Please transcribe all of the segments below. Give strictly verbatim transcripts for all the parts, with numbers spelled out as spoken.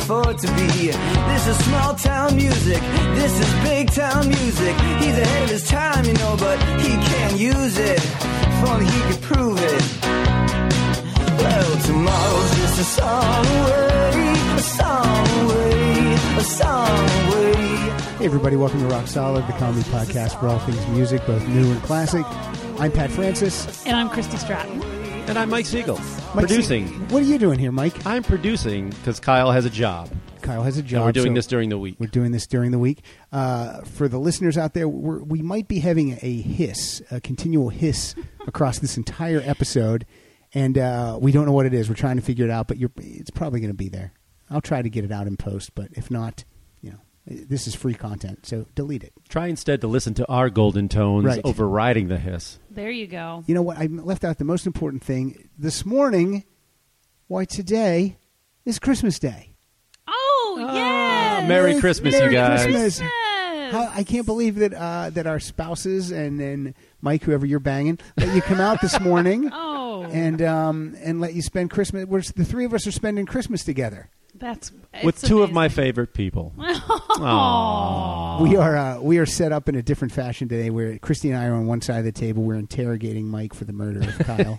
afford to be. This is small town music, this is big town music. He's ahead of his time, you know, but he can't use it. If only he could prove it. Well, tomorrow's just a song away, a song away, a song away. Hey everybody, welcome to Rock Solid, the comedy podcast for all things music, both new and classic. I'm Pat Francis. And I'm Christy Stratton. And I'm Mike Siegel, Mike producing. Sie- what are you doing here, Mike? I'm producing because Kyle has a job. Kyle has a job. And we're doing so this during the week. We're doing this during the week. Uh, for the listeners out there, we're, we might be having a hiss, a continual hiss across this entire episode, and uh, we don't know what it is. We're trying to figure it out, but you're, it's probably going to be there. I'll try to get it out in post, but if not, you know, this is free content, so delete it. Try instead to listen to our golden tones Right. overriding the hiss. There you go. You know what? I left out the most important thing. This morning, why today is Christmas Day. Oh, Ah, yes! Merry Christmas, Merry you guys. Christmas. Yes! How, I can't believe that uh, that our spouses and then Mike, whoever you're banging, let you come out this morning Oh, and um, and let you spend Christmas. We're, the three of us are spending Christmas together. that's With it's two of my amazing. favorite people. Aww. We are uh, we are set up in a different fashion today. Where Christy and I are on one side of the table. We're interrogating Mike for the murder of Kyle.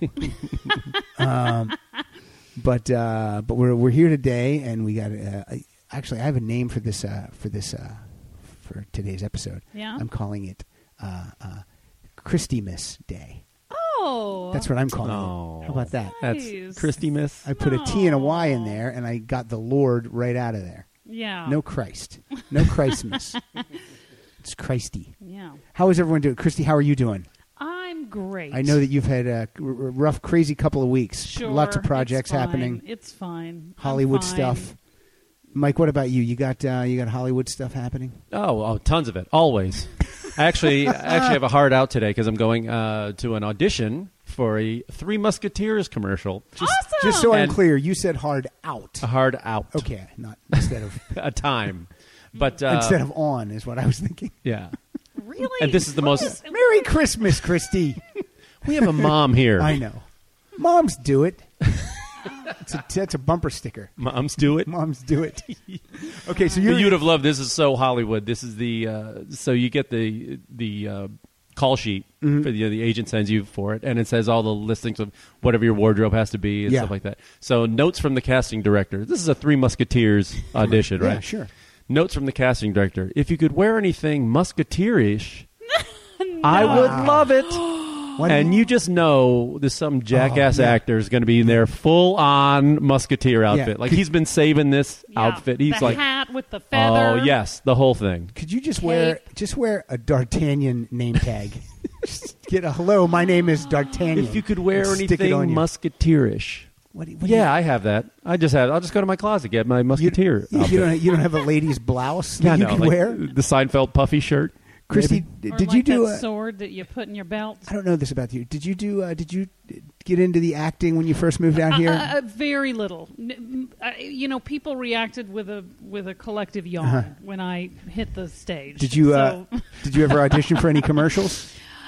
um, but uh, but we're we're here today, and we got uh, actually I have a name for this uh, for this uh, for today's episode. Yeah? I'm calling it uh, uh, Christy-Miss Day. Oh, That's what I'm calling Oh. it. How about that? That's Nice. Christy Miss. I put a T and a Y in Aw. there, and I got the Lord right out of there. yeah. No Christ. No Christmas. It's Christy. Yeah. How is everyone doing? Christy, how are you doing? I'm great. I know that you've had a r- r- rough, crazy couple of weeks. Sure. Lots of projects it's fine. happening. It's fine. I'm Hollywood fine. stuff. Mike, what about you? You got uh, you got Hollywood stuff happening? Oh, oh, tons of it. Always. I actually, I actually have a hard out today because I'm going uh, to an audition for a Three Musketeers commercial. Just, Awesome. just so I'm And- clear, you said hard out. A hard out. Okay, not instead of A time. But uh, instead of on is what I was thinking. yeah. Really? And this is the What most- is- Merry Christmas, Christy. We have a mom here. I know. Moms do it. It's a, that's a bumper sticker. Moms do it. Moms do it. Okay, so you're But you'd have loved this. Is so Hollywood. This is the uh, so you get the the uh, call sheet Mm-hmm. for the the agent sends you for it, and it says all the listings of whatever your wardrobe has to be and Yeah. stuff like that. So notes from the casting director. This is a Three Musketeers audition, yeah, right? sure. Notes from the casting director. If you could wear anything musketeerish, I would love it. What And you just know there's some jackass Oh, yeah. actor is going to be in their full-on musketeer outfit. Like Could- he's been saving this Yeah, outfit. He's the like, hat with the feather. oh yes, the whole thing. Could you just wear just wear a D'Artagnan name tag? Just get a hello. My name is D'Artagnan. If you could wear and stick it on anything you. musketeerish. What do you- what do Yeah, I have that. I just have. I'll just go to my closet get my musketeer. you, you, outfit. you don't you don't have a lady's blouse that Yeah, you no, can like wear. the Seinfeld puffy shirt. Christy, Or did like you do? that A, sword that you put in your belt? I don't know this about you. Did you do? Uh, did you get into the acting when you first moved out here? Uh, uh, very little. N- uh, you know, people reacted with a with a collective yawn Uh-huh. when I hit the stage. Did you? Uh, So, did you ever audition for any commercials?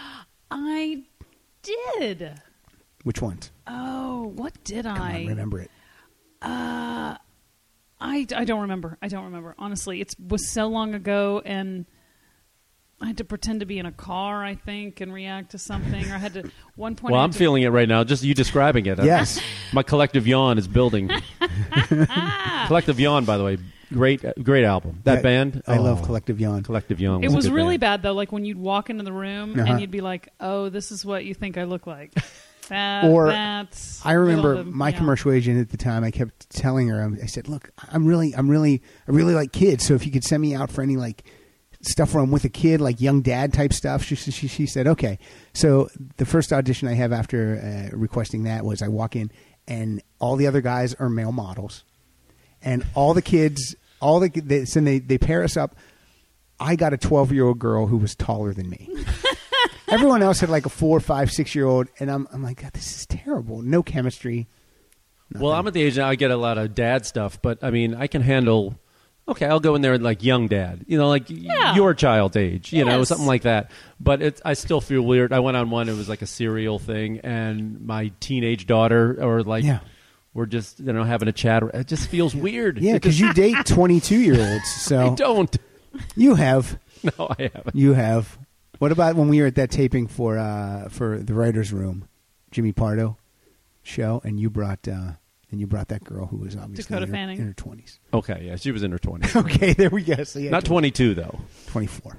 I did. Which ones? Oh, what did Come I on, remember it. Uh, I, I don't remember. I don't remember. Honestly, it was so long ago, and I had to pretend to be in a car, I think, and react to something. Or I had to one point. Well, I had I'm to- feeling it right now. Just you describing it. Yes. My collective yawn is building. Collective Yawn, by the way, great, great album. That Yeah, band, I oh, love Collective Yawn. Collective Yawn. It Was, was a good really band. bad though. Like when you'd walk into the room Uh-huh. and you'd be like, "Oh, this is what you think I look like." That, Or that's I remember little, my yeah. commercial agent at the time. I kept telling her, I said, "Look, I'm really, I'm really, I really like kids. So if you could send me out for any like stuff where I'm with a kid, like young dad type stuff." She she, she said, "Okay." So the first audition I have after uh, requesting that was I walk in and all the other guys are male models, and all the kids, all the they, so they they pair us up. I got a twelve year old girl who was taller than me. Everyone else had like a four, five, six year old, and I'm I'm like, God, this is terrible. No chemistry. Well, I'm at the age now I get a lot of dad stuff, but I mean, I can handle. Okay, I'll go in there like young dad, you know, like Yeah. your child's age, you know, Yes. something like that. But it, I still feel weird. I went on one; it was like a cereal thing, and my teenage daughter, or like Yeah. we're just you know having a chat. It just feels weird. Yeah, It because just- you date twenty-two-year-olds. So I don't. you have. No, I haven't. You have. What about when we were at that taping for uh, for the writers' room, Jimmy Pardo show, and you brought uh, and you brought that girl who was obviously Dakota in her, Fanning. in her twenties. Okay, yeah, she was in her twenties. Okay, there we go. So yeah, Not twenty-two though. twenty-four.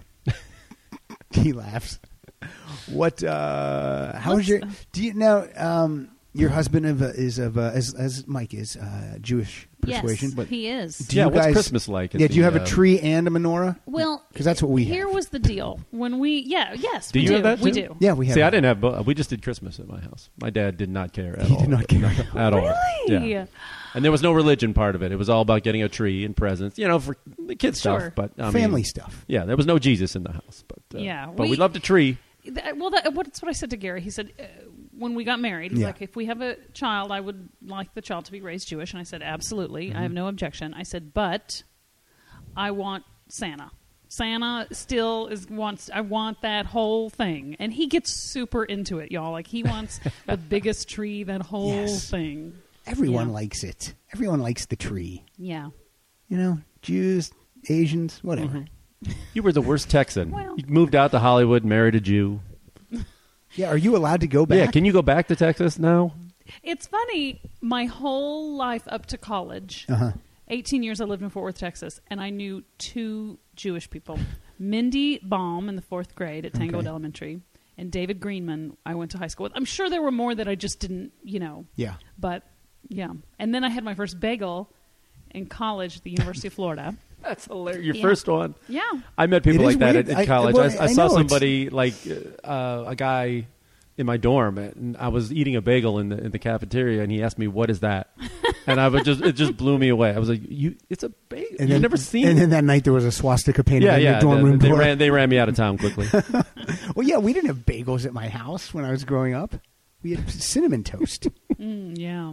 He laughs. What? Uh, how What's is your? the- Do you now? Um, your husband of, uh, is of uh, as as Mike is uh, Jewish persuasion. Yes, he is. Do Yeah, you what's guys- Christmas like at Yeah, do you the, have a uh, tree and a menorah? Well, 'Cause that's what we Here have. was the deal. When we, yeah, yes, Do we you do. have that we too? do. Yeah, we have. See, I that. didn't have. bo- We just did Christmas at my house. My dad did not care at He all. did not care. at all. Really? Yeah. And there was no religion part of it. It was all about getting a tree and presents, you know, for the kid Sure. stuff. But I Family mean, stuff. Yeah, there was no Jesus in the house. But uh, Yeah, but we, we- loved a tree. That- Well, that, what's what I said to Gary. He said, uh, when we got married, he's Yeah. like, if we have a child, I would like the child to be raised Jewish. And I said, absolutely. I have no objection. I said, but I want Santa. Santa still is wants. I want that whole thing, and he gets super into it, y'all. Like he wants the biggest tree, that whole Yes. thing. Everyone Yeah. likes it. Everyone likes the tree. Yeah. You know, Jews, Asians, whatever. You were the worst Texan. Well- You moved out to Hollywood, married a Jew. Yeah, are you allowed to go back? Yeah, can you go back to Texas now? It's funny. My whole life up to college, Uh-huh. eighteen years I lived in Fort Worth, Texas, and I knew two Jewish people. Mindy Baum in the fourth grade at Tangowood Okay. Elementary, and David Greenman I went to high school with. I'm sure there were more that I just didn't, you know. Yeah. But, yeah. And then I had my first bagel in college at the University of Florida. That's hilarious. Your Yeah. first one. Yeah. I met people It is like that weird. at, I- at college. I, well, I, I saw know, it's- somebody like uh, a guy in my dorm, and I was eating a bagel in the in the cafeteria, and he asked me, "What is that?" And I was just it just blew me away. I was like, "You, it's a bagel. And You've then, never seen?" And it? then that night there was a swastika painted yeah, on yeah. your dorm the- room they door. ran they ran me out of town quickly. Well, yeah, we didn't have bagels at my house when I was growing up. We had cinnamon toast. Mm, yeah.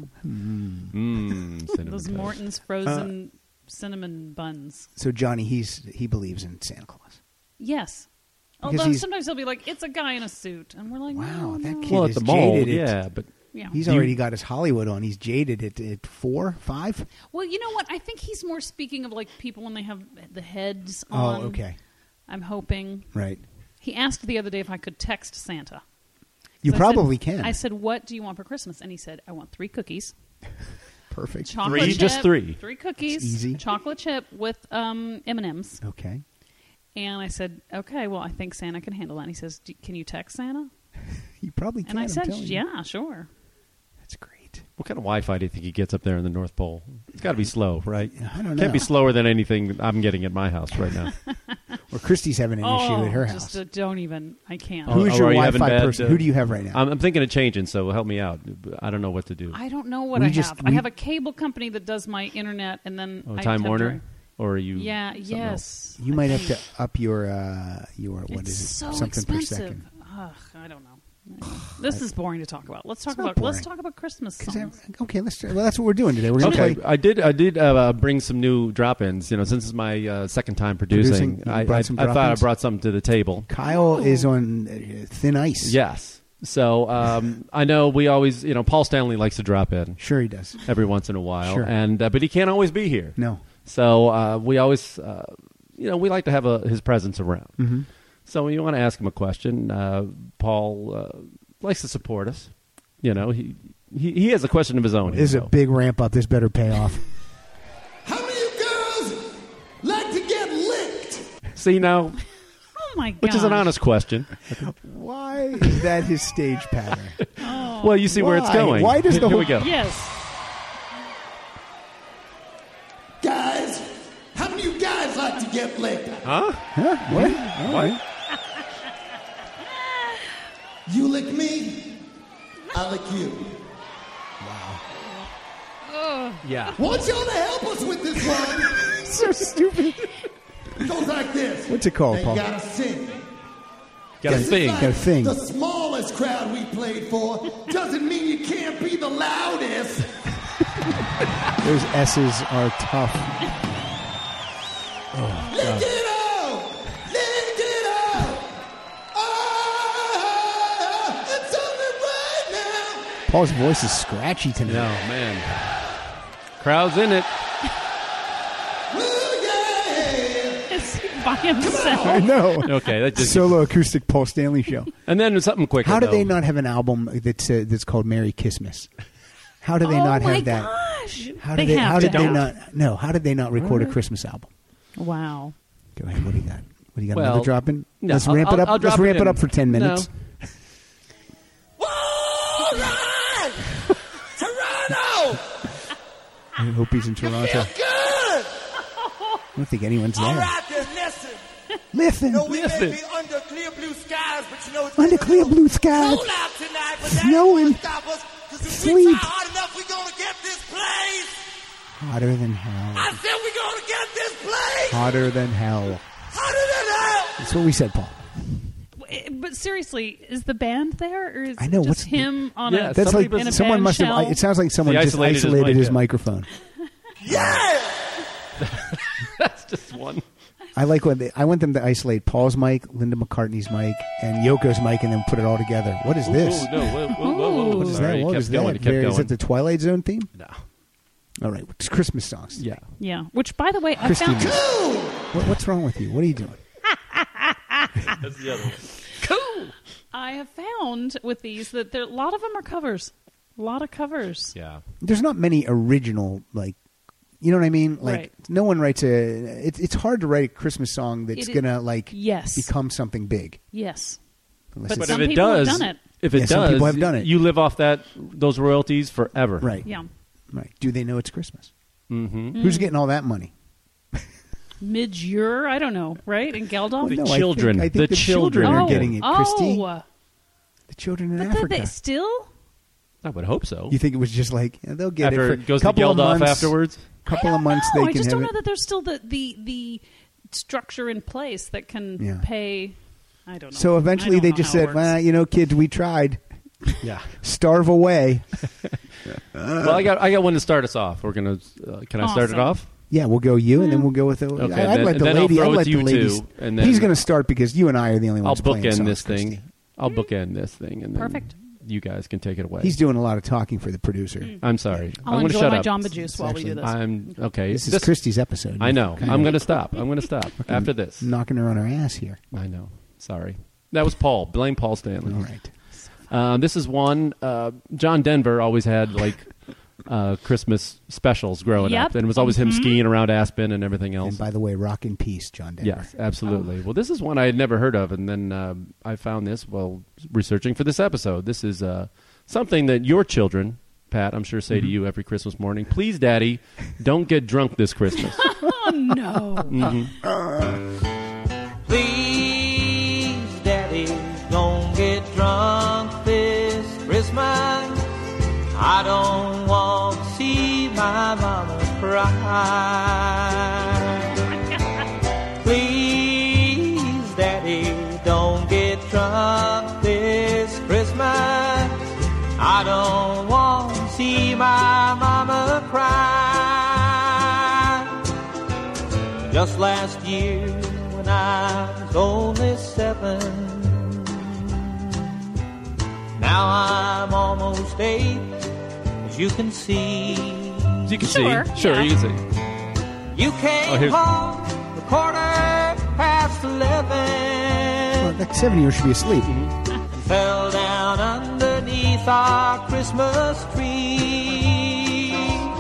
mm, cinnamon Those toast. Morton's frozen cinnamon buns. So Johnny, he's he believes in Santa Claus. Yes. Because Although he's- sometimes he'll be like, it's a guy in a suit. And we're like, Wow, no, that no. kid Well, at is the mall, jaded. yeah, but Yeah. He's Do you- already got his Hollywood on. He's jaded at, at four, five. Well, you know what? I think he's more speaking of like people when they have the heads Oh, on. okay, I'm hoping. right. He asked the other day if I could text Santa. You So I probably said- can. I said, what do you want for Christmas? And he said, I want three cookies. Perfect. Chocolate Three? chip. Just three? Three cookies. It's easy. Chocolate chip with um, M and M's. Okay. And I said, okay, well, I think Santa can handle that. And he says, "Do- can you text Santa? You probably can. And I I'm said, telling you. yeah, sure. That's great. what kind of Wi-Fi do you think he gets up there in the North Pole? It's got to be slow, right? I don't know. Can't be slower than anything I'm getting at my house right now. Or Christy's having an issue oh, at her just house. uh, don't even. I can't. Oh, Who's oh, your are you having Wi-Fi bad, person? uh, Who do you have right now? I'm, I'm thinking of changing, so help me out. I don't know what to do. I don't know what We I just- have. I we- have a cable company that does my internet, and then Oh, I Time have Warner, to- or are you? Yeah. something Yes. you I might have think. to up your uh, your what it's is it? so Something per expensive. second. Ugh, I don't know. This is boring to talk about. Let's talk not about. Let's boring. talk about Christmas 'Cause songs. I- okay, let's. Well, that's what we're doing today. We're going to Okay, play. I did. I did uh, bring some new drop-ins. You know, since it's my uh, second time producing, Producing, you I, brought I, some I thought I drop-ins? brought something to the table. Kyle Oh. is on uh, thin ice. Yes. So um, I know we always, you know, Paul Stanley likes to drop in Sure, he does. every once in a while, Sure. and uh, but he can't always be here. No. So uh, we always, uh, you know, we like to have a, his presence around. Mm-hmm. So when you want to ask him a question, uh, Paul uh, likes to support us. You know, he he, he has a question of his own. This is here, a so. big ramp up. This better pay off. How many of you girls like to get licked? See now, Oh my god! which is an honest question. Why is that his stage pattern? Well, you see where it's Why? going. Why does the here we whole- go? Yes. Guys, how many of you guys like to get licked? Huh? What? All right. You lick me, I lick you. Yeah. Want y'all to help us with this one? So stupid. It goes like this. What's it called, Now Paul? you gotta sing. Got a This is thing. like Got a thing. The smallest crowd we played for doesn't mean you can't be the loudest. Those S's are tough. Lick it out! Lick it out! Ah, it's something right now. Paul's voice is scratchy No, tonight. man. Crowd's in it. Is he by himself? I know. Okay, that just Solo acoustic Paul Stanley show. and then something quicker. How did though. they not have an album that's uh, that's called Merry Christmas? How did they oh not my have that? gosh! How they did they? have How to did they have. not? No. How did they not record a Christmas album? Wow. Go ahead. What do you got? What do you got? Well, Another drop in? no, Let's I'll- ramp it I'll- up. I'll Let's drop it ramp it in. up for ten minutes. No. All right! Toronto! I hope he's in Toronto. Feel good! I don't think anyone's there. All right, then, listen. Listen. No, we Listen. may be under clear blue skies, but you know it's Under gonna clear be blue skies. cold out tonight, but that Snowing. ain't gonna stop us, 'cause if Sleep. we try hard enough, we're gonna get this place. Hotter than hell. I said we're gonna get this place. Hotter than hell. Hotter than hell. That's what we said, Paul. Eh, But seriously, is the band there, or is I know, it what's just the- him on Yeah, a That's Somebody like in a someone band must have. shell? It sounds like someone He just isolated his isolated mic, his yeah. microphone. Yeah. That's just one. I like when they, I want them to isolate Paul's mic, Linda McCartney's mic, and Yoko's mic, and then put it all together. What is this? Ooh, no, whoa, whoa, whoa, whoa. What is Sorry, that? he What kept is going, that? he kept Very- is going. it the Twilight Zone theme? No. All right, it's Christmas songs. Yeah. Yeah. Which, by the way, I Christy, found. what, what's wrong with you? What are you doing? That's the other one. Cool. I have found with these that there, a lot of them are covers. A lot of covers. Yeah. There's not many original, like, you know what I mean? Like, Right. no one writes a. It's it's hard to write a Christmas song that's It is- gonna like Yes. become something big. Yes. Unless But it's- some if it people have does, done it. if it Yeah, does, some people have done it. you live off that those royalties forever. right, Yeah. right. Do they know it's Christmas? Mm-hmm. Who's getting all that money? Midjure, I don't know, right? In Geldof? The No, I think- children. I think The the children are oh, getting it, Christy. Oh, The children in but Africa. they, they still? I would hope so. You think it was just like yeah, they'll get After it for it goes a couple to of Geldof months, afterwards. Couple I of don't months know. they I can just have don't know it. that there's still the, the, the structure in place that can Yeah. pay. I don't know. So I eventually don't they know just how it said, works. well, you know, kids, we tried. Yeah. Starve away. Well, I got I got one to start us off. We're gonna. Uh, can I start it Awesome. off? Yeah, we'll go you, and then we'll go with the. Okay, I, I'd then- let the then I'll lady. throw I'll it let to the you ladies. two, and then- He's going to start because you and I are the only I'll ones playing bookend songs, this thing. Christy. I'll bookend this thing, and then Perfect. you guys can take it away. He's doing a lot of talking for the producer. I'm sorry. I'll I'm going to enjoy shut my up. Jamba Juice while we do this. I'm okay. This is Christy's episode. I know. Kind I'm of going to stop. I'm going to stop after this. knocking her on her ass here. I know. Sorry. That was Paul. Blame Paul Stanley. All right. Um, this is one. Uh, John Denver always had like uh, Christmas specials growing Yep. up, and it was always him Mhm. skiing around Aspen and everything else. And by the way, rock in peace, John Denver. Yes, absolutely. Well, this is one I had never heard of, and then um I found this while researching for this episode. This is uh, something that your children, Pat, I'm sure say to you every Christmas morning. Please, Daddy, don't get drunk this Christmas. Oh, no. Please, Daddy, don't get drunk this Christmas. I don't want to see my mama cry. Please, Daddy, don't get drunk this Christmas. I don't want to see my mama cry. Just last year when I was only seven, now I'm almost eight, as you can see. You can Sure, see. Sure, yeah. you can see. You Oh, came here's- home a quarter past eleven, Well, that seven years should be asleep. fell down underneath our Christmas tree.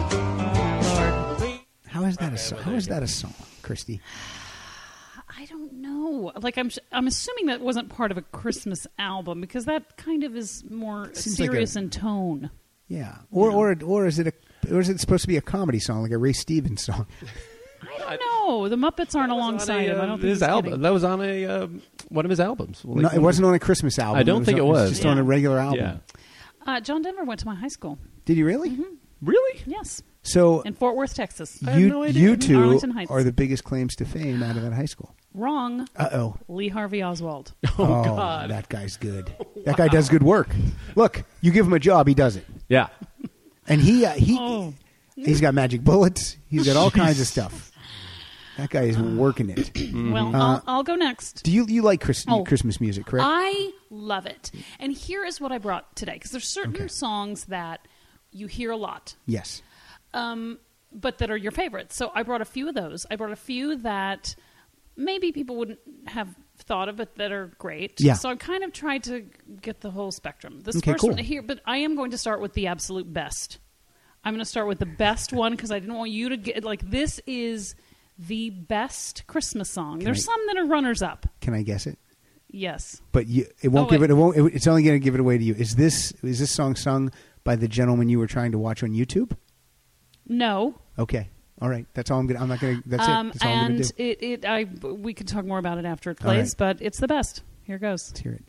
How is that a song? How is that a song, Christy? I don't know. Like I'm, I'm assuming that wasn't part of a Christmas album because that kind of is more Seems like serious a- in tone. Yeah. Or or or is it a or is it supposed to be a comedy song, like a Ray Stevens song? I don't know. The Muppets aren't alongside him. I don't think his he's album. kidding. That was on a um, one of his albums. Well, No, like it one of wasn't on a Christmas album. I don't think it was. just Yeah. on a regular his- album. Yeah. Uh, John Denver went to my high school. Did you really? Mm-hmm. Really? Yes, So in Fort Worth, Texas. I had you no idea. you two Arlington Heights. are the biggest claims to fame out of that high school. Wrong. Uh oh. Lee Harvey Oswald. Oh, God. That guy's good. That guy does good work. Look, you give him a job, he does it. Yeah. And he uh, he Oh. he's got magic bullets. He's got all kinds of stuff. That guy is working it. Well, I'll, I'll go next. Do you you like Chris, Oh. Christmas music, correct? I love it. And here is what I brought today, because there's certain Okay. songs that you hear a lot, yes. um, but that are your favorites. So I brought a few of those. I brought a few that maybe people wouldn't have thought of, but that are great. Yeah. So I kind of tried to get the whole spectrum. This Okay, first cool. one here, but I am going to start with the absolute best. I'm going to start with the best one because I didn't want you to get, like, this is the best Christmas song. Can There's I- some that are runners up. Can I guess it? Yes. But you, it won't Oh, give wait. it. It won't. It, it's only going to give it away to you. Is this is this song sung by the gentleman you were trying to watch on YouTube? No. Okay. All right. That's all I'm gonna. I'm not gonna. That's Um, it. That's all I'm gonna and do. it, it, I, we can talk more about it after it All plays, right. but it's the best. Here goes. Let's hear it.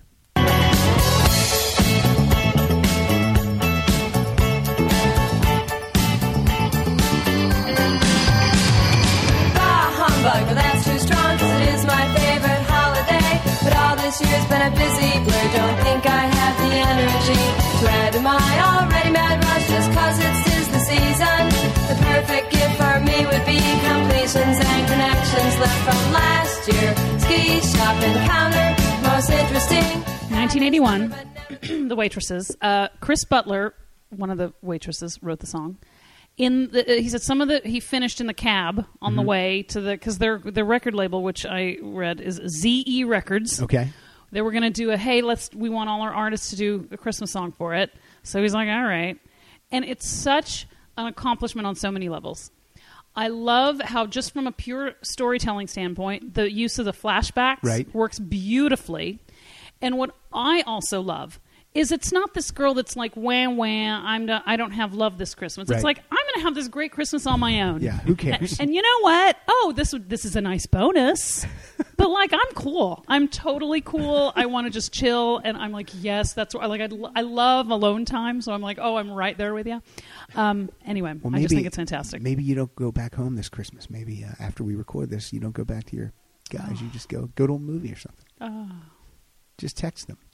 Bah, humbug, but that's too strong, 'cause it is my favorite holiday. But all this year's been a busy blur, don't think I have the energy to add to my already mad rush, just 'cause it's 'tis the season. The perfect gift for me would be completions and connections left from last year. Ski shop encounter, most interesting. nineteen eighty-one, The Waitresses. Uh, Chris Butler, one of the waitresses, wrote the song. In the, uh, he said some of the he finished in the cab on Mm-hmm. the way to the because their their record label, which I read is Z E Records. Okay. They were going to do a hey, let's we want all our artists to do a Christmas song for it. So he's like, all right, and it's such an accomplishment on so many levels. I love how just from a pure storytelling standpoint, the use of the flashbacks Right. works beautifully. And what I also love is it's not this girl that's like, wah, wah, I'm not, I don't have love this Christmas. Right. It's like, I'm going to have this great Christmas on my own. Yeah, who cares? And, and you know what? Oh, this would- this is a nice bonus. But, like, I'm cool. I'm totally cool. I want to just chill. And I'm like, yes, that's what I like. I, lo- I love alone time. So I'm like, oh, I'm right there with you. Um, anyway, Well, I just think it's fantastic. Maybe you don't go back home this Christmas. Maybe uh, after we record this, you don't go back to your guys. You just go go to a movie or something. Oh. Just text them.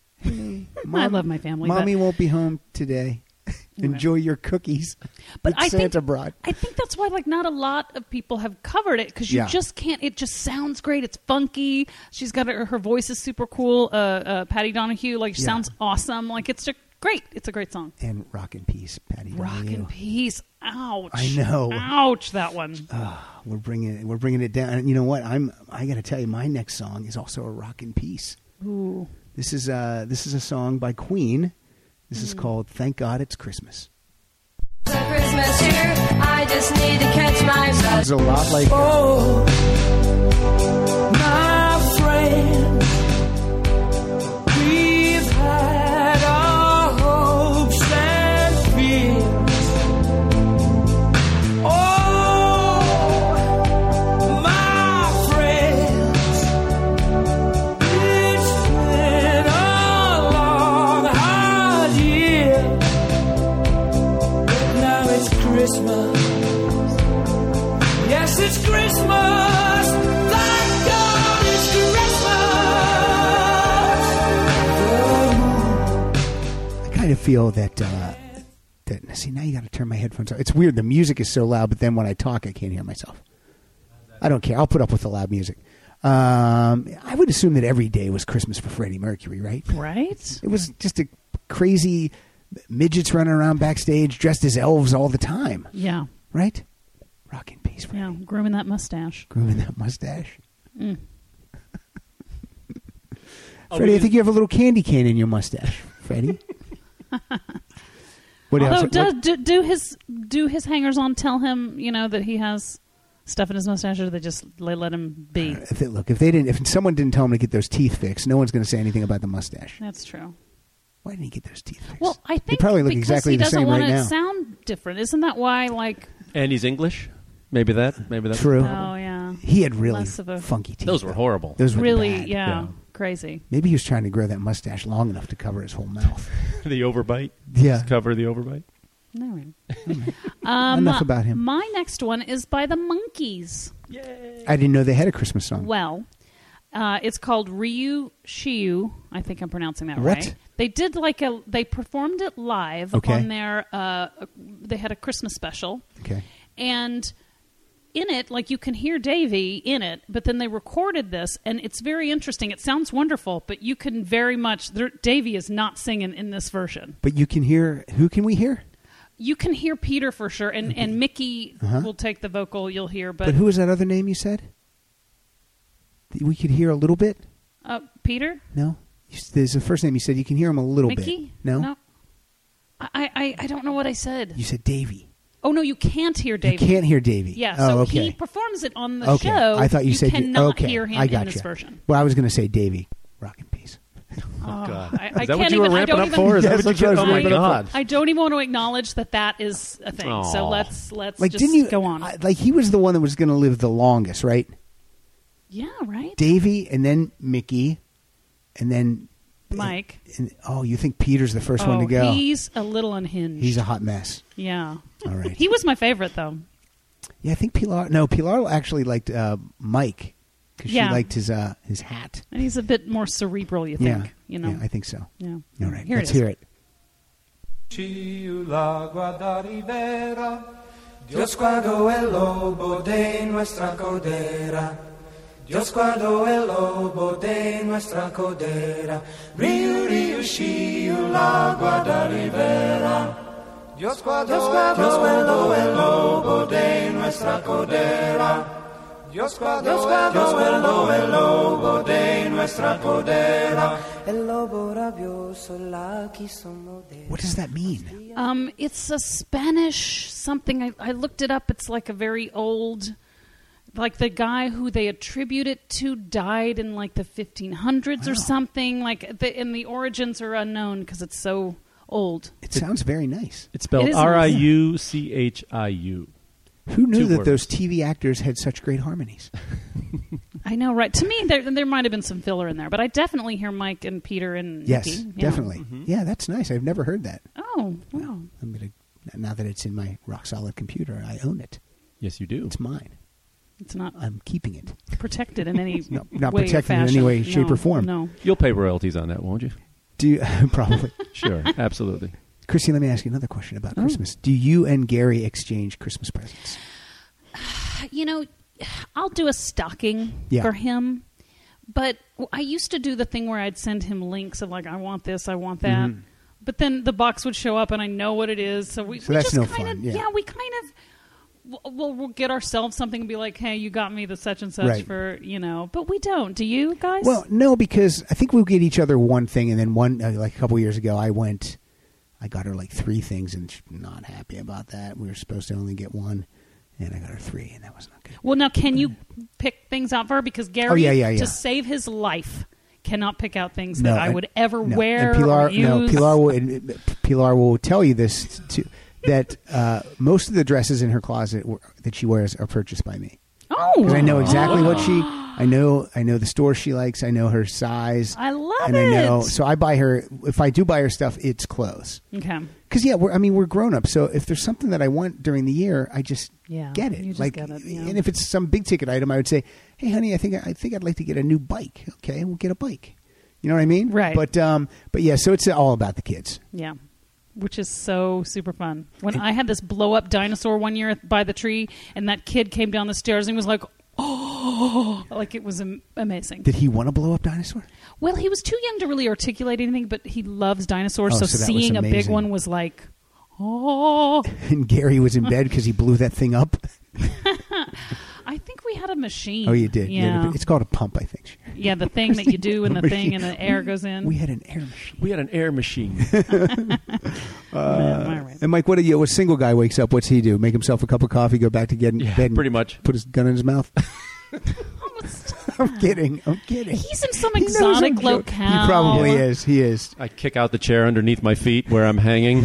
I love my family. Mommy but- won't be home today. Enjoy your cookies. But that I Santa think brought. I think that's why like not a lot of people have covered it because you Yeah. just can't. It just sounds great. It's funky. She's got her, her voice is super cool. Uh, uh, Patty Donahue like Yeah. sounds awesome. Like it's just great. It's a great song. And Rock in Peace, Patty Rock Donahue. and Peace. Ouch. I know. Ouch. That one. We're bringing it. We're bringing it down. And you know what? I'm. I got to tell you, my next song is also a Rock in Peace. Ooh. This is uh this is a song by Queen. This Mm. is called "Thank God It's Christmas." For Christmas here, I just need to catch my breath. It's a lot like Oh, my friend, we've had our hopes and fears. Oh, my friends, it's been a long, hard year. But now it's Christmas. Yes, it's Christmas. Thank God it's Christmas. I kind of feel that. Uh, that see, now you got to turn my headphones off. It's weird. The music is so loud, but then when I talk, I can't hear myself. I don't care. I'll put up with the loud music. Um, I would assume that every day was Christmas for Freddie Mercury, right? Right. It was just a crazy midgets running around backstage dressed as elves all the time, Yeah. right? Rock in peace, Freddie. Yeah. Grooming that mustache. Grooming that mustache. Mm. Freddie, I think you have a little candy cane in your mustache, Freddie. What Although, else? does, What- do, do his do his hangers on tell him you know that he has stuff in his mustache, or do they just they let him be? if they, look, if they didn't, if someone didn't tell him to get those teeth fixed, no one's going to say anything about the mustache. That's true. Why didn't he get those teeth fixed? Well, I they think probably look because exactly he the doesn't same want right it now. to sound different. Isn't that why? Like, And he's English. Maybe that. Maybe that's True. oh yeah, He had really Less of a- funky teeth. Those were though. horrible. Those were really, bad. yeah, Yeah. crazy. Maybe he was trying to grow that mustache long enough to cover his whole mouth. The overbite. Yeah. Cover the overbite. All right. um, Enough about him. My next one is by the Monkees. I didn't know they had a Christmas song. Well, uh, it's called Ryu Shiu. I think I'm pronouncing that What? right. They did like a. They performed it live Okay. on their. Uh, they had a Christmas special, Okay. and in it, like you can hear Davey in it, but then they recorded this, and it's very interesting. It sounds wonderful, but you can very much, there, Davey is not singing in this version. But you can hear, who can we hear? You can hear Peter for sure, and, and Mickey Uh-huh. will take the vocal, you'll hear. But, But who was that other name you said? That we could hear a little bit? uh, Peter? No? You s- There's the first name you said. You can hear him a little Mickey? bit. No? No. I, I, I don't know what I said. You said Davey. Oh, no, you can't hear Davey. You can't hear Davey. Yeah, oh, so okay. he performs it on the okay. show. I thought you, said cannot okay. hear him I in gotcha. this version. Well, I was going to say Davey. Rock and peace. Oh, God. I, I Is that can't what you even, were I ramping don't up even, for? Is that Yes, what that's what I you was oh my ramping up God. I don't even want to acknowledge that that is a thing. So Aw. let's let's Like, just didn't you go on. I- like he was the one that was going to live the longest, right? yeah, right. Davey and then Mickey and then Mike. and, oh, you think Peter's the first oh, one to go? he's a little unhinged. He's a hot mess. yeah. All right. He was my favorite though. Yeah, I think Pilar. No, Pilar actually liked uh, Mike because Yeah. she liked his uh, his hat. And he's a bit more cerebral, you think. Yeah, You know. yeah, I think so. Yeah. All right, Here let's it is. hear it. Ciula guarda rivera, Dios guardó el lobo de nuestra codera. Dios guardó el lobo de nuestra codera. Rio, rio, Ciula guarda rivera. Dios guardó, Dios guardó el lobo de nuestra codera. Dios guardó, Dios guardó el lobo de nuestra codera. El lobo rabioso la quiso morder. What does that mean? Um, it's a Spanish something. I, I looked it up. It's like a very old, like the guy who they attribute it to died in like the fifteen hundreds or something. Like, the, and the origins are unknown because it's so old. It sounds very nice. It's spelled It is R I U C H I U. Who knew Two that words. those T V actors had such great harmonies? I know, right? To me, there there might have been some filler in there, but I definitely hear Mike and Peter and Yes, Mickey. Yeah. definitely. Yeah, that's nice. I've never heard that. Oh, wow. I'm gonna now that it's in my rock solid computer, I own it. Yes, you do. It's mine. It's not I'm keeping it. protected in any No, not way or protected in any fashion. way, shape, No, or form. No. You'll pay royalties on that, won't you? Do you, probably. Sure, absolutely. Chrissy, let me ask you another question about Oh. Christmas. Do you and Gary exchange Christmas presents? You know, I'll do a stocking Yeah. for him, but I used to do the thing where I'd send him links of like, I want this, I want that. Mhm. But then the box would show up and I know what it is. So we, So we that's just no kind fun, of, yeah. we kind of, we'll, we'll, we'll get ourselves something and be like, hey, you got me the such and such Right. for, you know, but we don't. Do you guys? Well, no, because I think we'll get each other one thing, and then one, uh, like a couple years ago, I went, I got her like three things, and she's not happy about that. We were supposed to only get one, and I got her three, and that was not good. Well, now, can you pick things out for her? Because Gary, Oh, yeah, yeah, yeah. to save his life, cannot pick out things No, that I and- would ever no. wear And Pilar, or use. no, Pilar will, and Pilar will tell you this too, that uh, most of the dresses in her closet were, that she wears are purchased by me. Oh, Because I know exactly what she, I know, I know the store she likes. I know her size. I love and it. I know, so I buy her. If I do buy her stuff, it's clothes. Okay. Because yeah, we're, I mean, we're grown up. So if there's something that I want during the year, I just Yeah, get it. you just like, get it, yeah. and if it's some big ticket item, I would say, "Hey, honey, I think I think I'd like to get a new bike." Okay, we'll get a bike. You know what I mean? Right. But um, but yeah, so it's all about the kids. Yeah. Which is so super fun. When I had this blow up dinosaur one year by the tree, and that kid came down the stairs and was like, oh, like it was am- amazing. Did he want to blow up dinosaur? Well, he was too young to really articulate anything, but he loves dinosaurs, Oh, so, so that was seeing a big amazing. one was like, oh. And Gary was in bed because he blew that thing up. I think we had a machine. Oh, you did. Yeah. Yeah, it's called a pump, I think. Yeah, the thing that you do and the thing and the air goes in. We had an air machine. We had an air machine. Yeah, all right. And Mike, what do you? What single guy wakes up? What's he do? Make himself a cup of coffee, go back to get in Yeah, bed, and pretty much. put his gun in his mouth. Oh, stop. I'm kidding. I'm kidding. He's in some He knows exotic I'm joking. locale. He probably is. He is. I kick out the chair underneath my feet where I'm hanging.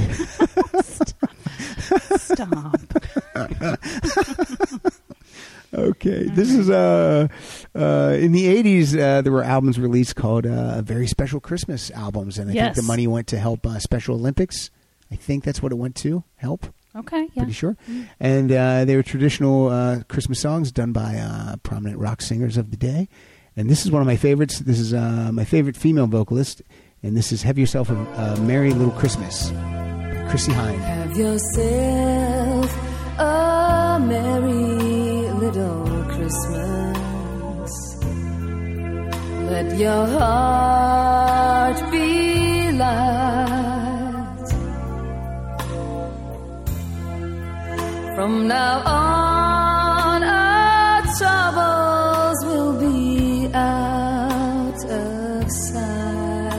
Stop. Okay, this is uh, uh, in the eighties. Uh, there were albums released called uh, "Very Special Christmas Albums," and I Yes. think the money went to help uh, Special Olympics. I think that's what it went to. Help, Okay, yeah. pretty sure. And uh, they were traditional uh, Christmas songs done by uh, prominent rock singers of the day. And this is one of my favorites. This is uh, my favorite female vocalist, and this is "Have Yourself a, a Merry Little Christmas," Chrissy Hynde. Have yourself a merry Christmas. Let your heart be light. From now on, our troubles will be out of sight.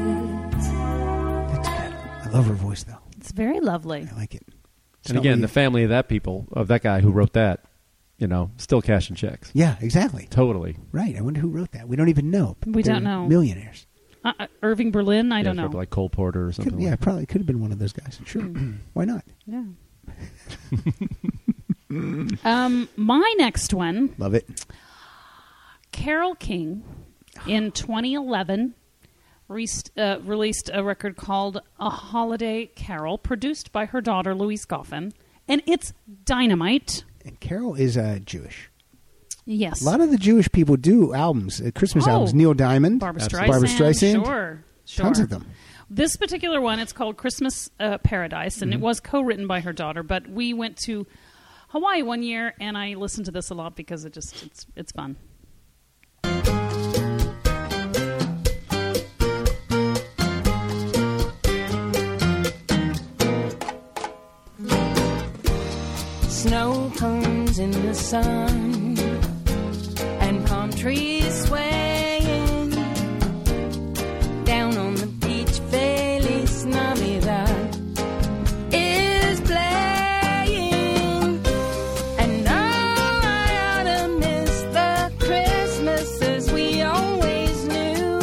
I love her voice, though. It's very lovely. I like it. It's And not again, really- the family of that people, of that guy who wrote that, you know, still cashing checks. Yeah, exactly. Totally. Right. I wonder who wrote that. We don't even know. We They're don't know. Millionaires. Uh, uh, Irving Berlin, I Yeah, don't it's know. probably like Cole Porter or something. Could, yeah, like probably could have been one of those guys. Sure. Why not? Yeah. um, my next one, Love it. Carole King, in twenty eleven, rest, uh, released a record called A Holiday Carol, produced by her daughter, Louise Goffin. And it's dynamite. And Carol is uh, Jewish. Yes. A lot of the Jewish people do albums, uh, Christmas Oh. albums. Neil Diamond, Barbara Streisand. Barbara Streisand. Sure. Sure. Tons of them. This particular one, it's called Christmas uh, Paradise, and Mm-hmm. it was co-written by her daughter. But we went to Hawaii one year, and I listened to this a lot because it just it's it's fun. Snow cones in the sun and palm trees swaying down on the beach. Feliz Navidad is playing, and oh, I ought to miss the Christmases we always knew.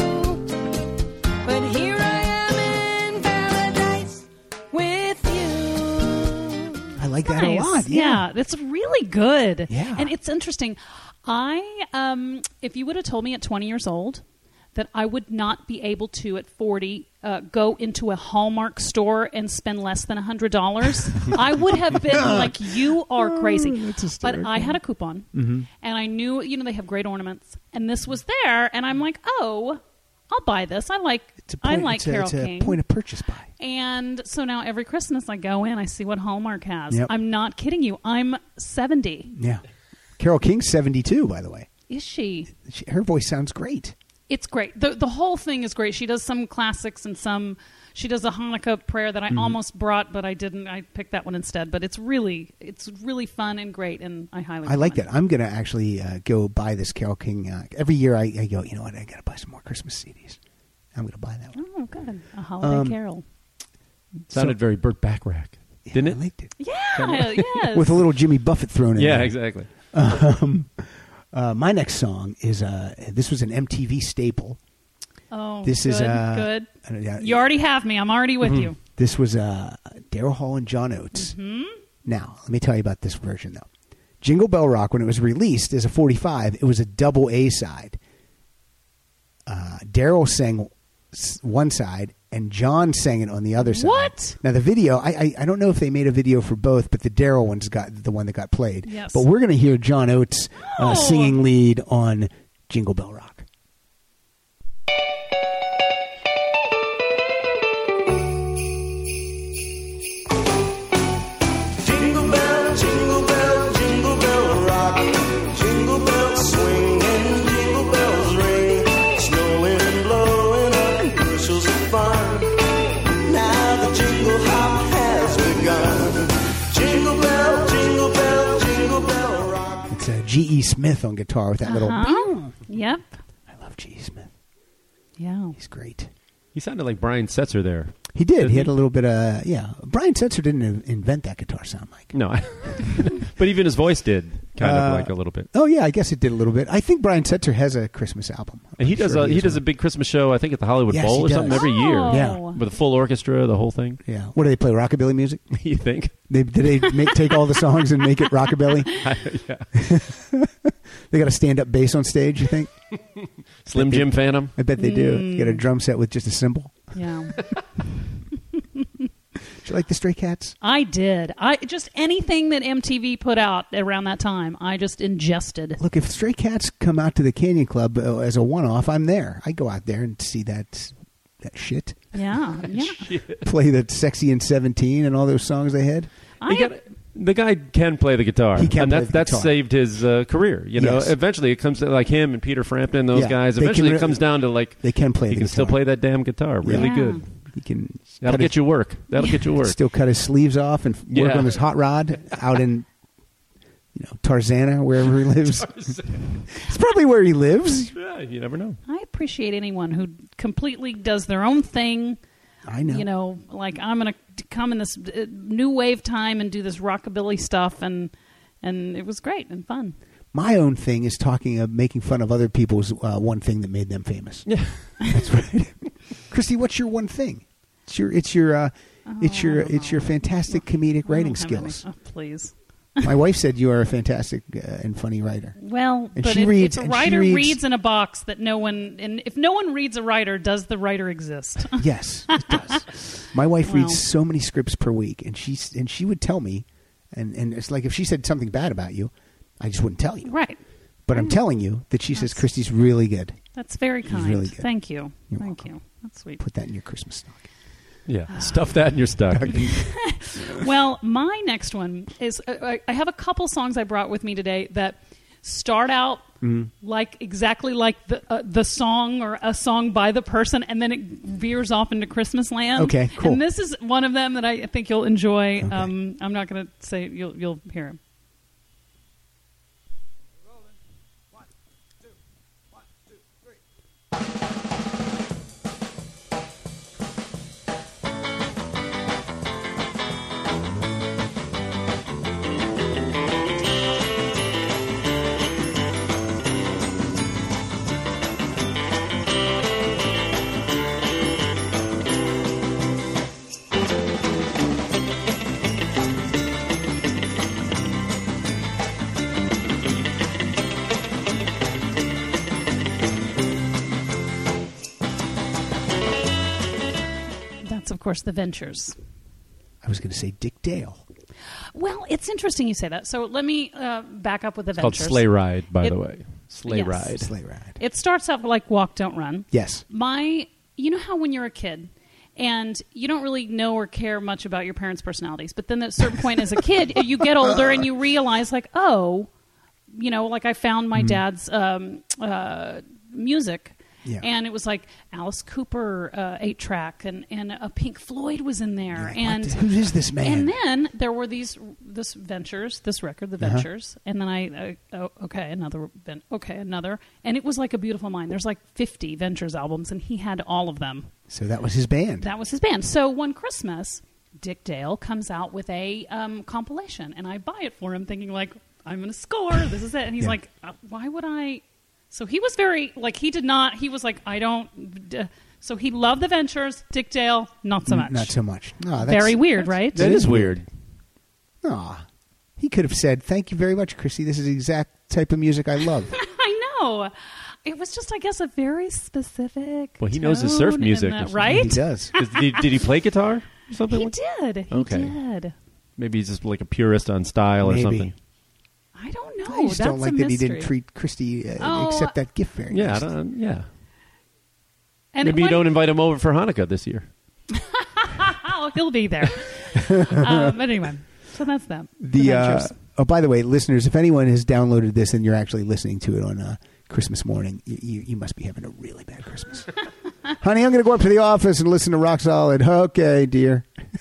But here I am in paradise with you. I like that Nice. a lot. Yeah. That's really good. Yeah. And it's interesting. I, um, if you would have told me at twenty years old that I would not be able to, at forty, uh, go into a Hallmark store and spend less than one hundred dollars, I would have been like, you are crazy. Oh, that's hysterical. But I had a coupon, Mm-hmm. and I knew, you know, they have great ornaments, and this was there, and I'm like, oh, I'll buy this. I like, It's a I point, like it's a, Carole it's a King. point of purchase buy. And so now every Christmas I go in, I see what Hallmark has. Yep. I'm not kidding you. I'm seventy. Yeah. Carole King's seventy-two, by the way. Is she? She, her voice sounds great. It's great. The the whole thing is great. She does some classics and some. She does a Hanukkah prayer that I Mm-hmm. almost brought, but I didn't. I picked that one instead. But it's really, it's really fun and great, and I highly. I like recommend that. I'm going to actually uh, go buy this Carole King. Uh, every year I, I go, you know what, I got to buy some more Christmas C Ds. I'm going to buy that one. Oh, good. A holiday Um, carol. Sounded So- very Burt Bacharach, Yeah, didn't I it? liked it. Yeah. Yes. With a little Jimmy Buffett thrown in Yeah, there. exactly. Um, uh, my next song is, uh, this was an M T V staple. Oh, This good, is, uh, good. uh, yeah, You already have me. I'm already with you. This was uh, Daryl Hall and John Oates. Hmm? Now, let me tell you about this version, though. Jingle Bell Rock, when it was released as a forty-five, it was a double A side. Uh, Daryl sang s- one side, and John sang it on the other side. What? Now, the video, I, I I don't know if they made a video for both, but the Daryl one's got the one that got played. Yes. But we're going to hear John Oates uh, Oh. singing lead on Jingle Bell Rock. Jingle bell, jingle bell, jingle bell rock. Jingle bells swing and jingle bells ring. Snowing and blowing up bushels of fun. Now the jingle hop has begun. Jingle bell, jingle bell, jingle bell rock. It's uh, G E. Smith on guitar with that little... Huh? Yep. I love G E. Smith. Yeah. He's great. He sounded like Brian Setzer there. He did. Didn't He had he? a little bit of... Yeah. Brian Setzer didn't in- invent that guitar sound, Mike. No, but even his voice did kind Uh, of like a little bit. Oh, yeah, I guess it did a little bit. I think Brian Setzer has a Christmas album. I'm And he does sure a, he has does a one. big Christmas show, I think, at the Hollywood Yes, Bowl he or something does. every year. Oh. Yeah. With a full orchestra, the whole thing. Yeah. What do they play? Rockabilly music? You think? They, did they make, take all the songs and make it rockabilly? Yeah. They got a stand-up bass on stage, you think? Slim Jim Phantom. I bet they do. You Mm. got a drum set with just a cymbal. Yeah. Did you like the Stray Cats? I did. I just anything that M T V put out around that time, I just ingested. Look, if Stray Cats come out to the Canyon Club uh, as a one-off, I'm there. I go out there and see that that shit. Yeah. Yeah. Play that Sexy and seventeen and all those songs they had. I You have, gotta- The guy can play the guitar. He can and play that, the that's guitar. saved his uh, career. You know, Yes. eventually it comes to like him and Peter Frampton, those Yeah, guys. they can Eventually re- it comes down to like They can play he the can guitar. still play that damn guitar really Yeah. good. He can That'll cut get his- you work. That'll get you work. Still cut his sleeves off and work Yeah. on his hot rod out in, you know, Tarzana, wherever he lives. It's probably where he lives. Yeah, you never know. I appreciate anyone who completely does their own thing. I know. You know, like I'm going to come in this uh, new wave time and do this rockabilly stuff, and and it was great and fun. My own thing is talking of making fun of other people's uh, one thing that made them famous. Yeah. That's right. Christy, what's your one thing? It's your it's your uh, it's your it's your fantastic comedic I writing don't have any- skills. oh, please. My wife said you are a fantastic uh, and funny writer. Well, And but she if, reads- if a and she writer reads- reads in a box that no one, and if no one reads a writer, does the writer exist? Yes, it does. My wife Well. reads so many scripts per week, and she and she would tell me, and and it's like if she said something bad about you, I just wouldn't tell you. Right. But I'm telling you that she says That's- Christy's really good. That's very He's kind. really good. Thank you. You're Thank welcome. you. That's sweet. Put that in your Christmas stocking. Yeah. Stuff that in your stocking. Well, my next one is uh, I I have a couple songs I brought with me today that start out Mm-hmm. like exactly like the uh, the song or a song by the person, and then it veers off into Christmas land. Okay, cool. And this is one of them that I think you'll enjoy. Okay. Um, I'm not going to say you'll you'll hear him. That's of course the Ventures. I was going to say Dick Dale. Well, it's interesting you say that. So let me uh, back up with the It's called Ventures. Sleigh Ride, by It- the way. Sleigh Yes. Ride. Sleigh Ride. It starts out like Walk, Don't Run. Yes. My, you know how when you're a kid and you don't really know or care much about your parents' personalities, but then at a certain point as a kid, you get older and you realize, like, oh, you know, like I found my dad's um, uh, music. Yeah. And it was like Alice Cooper uh, eight track, and and a Pink Floyd was in there, You're like, and what the- who is this man? And then there were these this Ventures, this record, the Uh-huh. Ventures, and then I uh, oh, okay another ven- okay another, and it was like A Beautiful Mind. There's like fifty Ventures albums, and he had all of them. So that was his band. That was his band. So one Christmas, Dick Dale comes out with a um, compilation, and I buy it for him, thinking like, I'm going to score. This is it. And he's Yeah. like, uh, why would I? So he was very like he did not. He was like, I don't. D-. So he loved the Ventures. Dick Dale, not so N- much. Not so much. No, that's, Very weird, right? That is weird. Aw. He could have said, "Thank you very much, Chrissy. This is the exact type of music I love." I know. It was just, I guess, a very specific. Well, he knows his surf tone in music or that, something. right? He does. Is- did, did he play guitar or something? He like- did. He Okay. did. Maybe he's just like a purist on style Maybe. or something. I don't know. I just That's don't like a that he mystery. didn't treat Christy uh, Oh, accept that gift very Yeah, I nicely. don't, yeah. And Maybe you when- don't invite him over for Hanukkah this year. Oh, he'll be there. um, but anyway, so that's them. The, The uh, Ventures. oh, by the way, listeners, if anyone has downloaded this and you're actually listening to it on uh, Christmas morning, you, you, you must be having a really bad Christmas. Honey, I'm going to go up to the office and listen to Rock Solid. Okay, dear.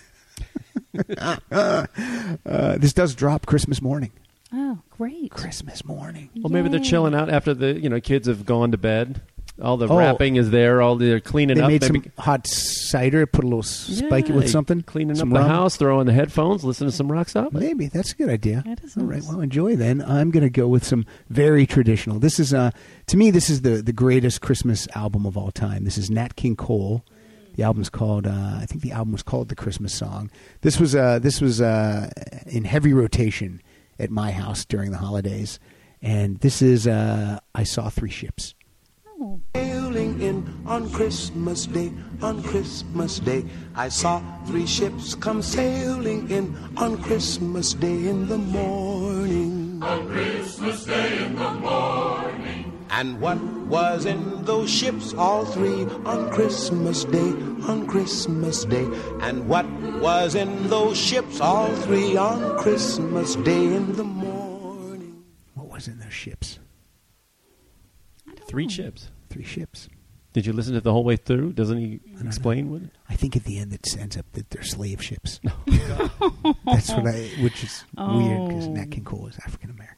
uh, this does drop Christmas morning. Oh, great. Christmas morning. Well, maybe they're Yay. chilling out after the you know kids have gone to bed. All the Oh. wrapping is there. All the, they're cleaning They up. made maybe, some hot cider, put a little spike it with Yeah, something. Cleaning some up the rum. house, throw on the headphones, listen to some rock stop. Maybe that's a good idea. That is All right, nice. well, enjoy then. I'm going to go with some very traditional. This is, uh, to me, this is the the greatest Christmas album of all time. This is Nat King Cole. The album's called, uh, I think the album was called The Christmas Song. This was, uh, this was uh, in heavy rotation at my house during the holidays, and this is uh, I Saw Three Ships. Oh. Sailing in on Christmas Day, on Christmas Day, I saw three ships come sailing in on Christmas Day in the morning. On Christmas Day in the morning. And what was in those ships, all three, on Christmas Day, on Christmas Day? And what was in those ships, all three, on Christmas Day in the morning? What was in those ships? Three ships. Three ships. Did you listen to it the whole way through? Doesn't he explain what? I think at the end it ends up that they're slave ships. That's what I, which is Oh. weird because Nat King Cole is African American.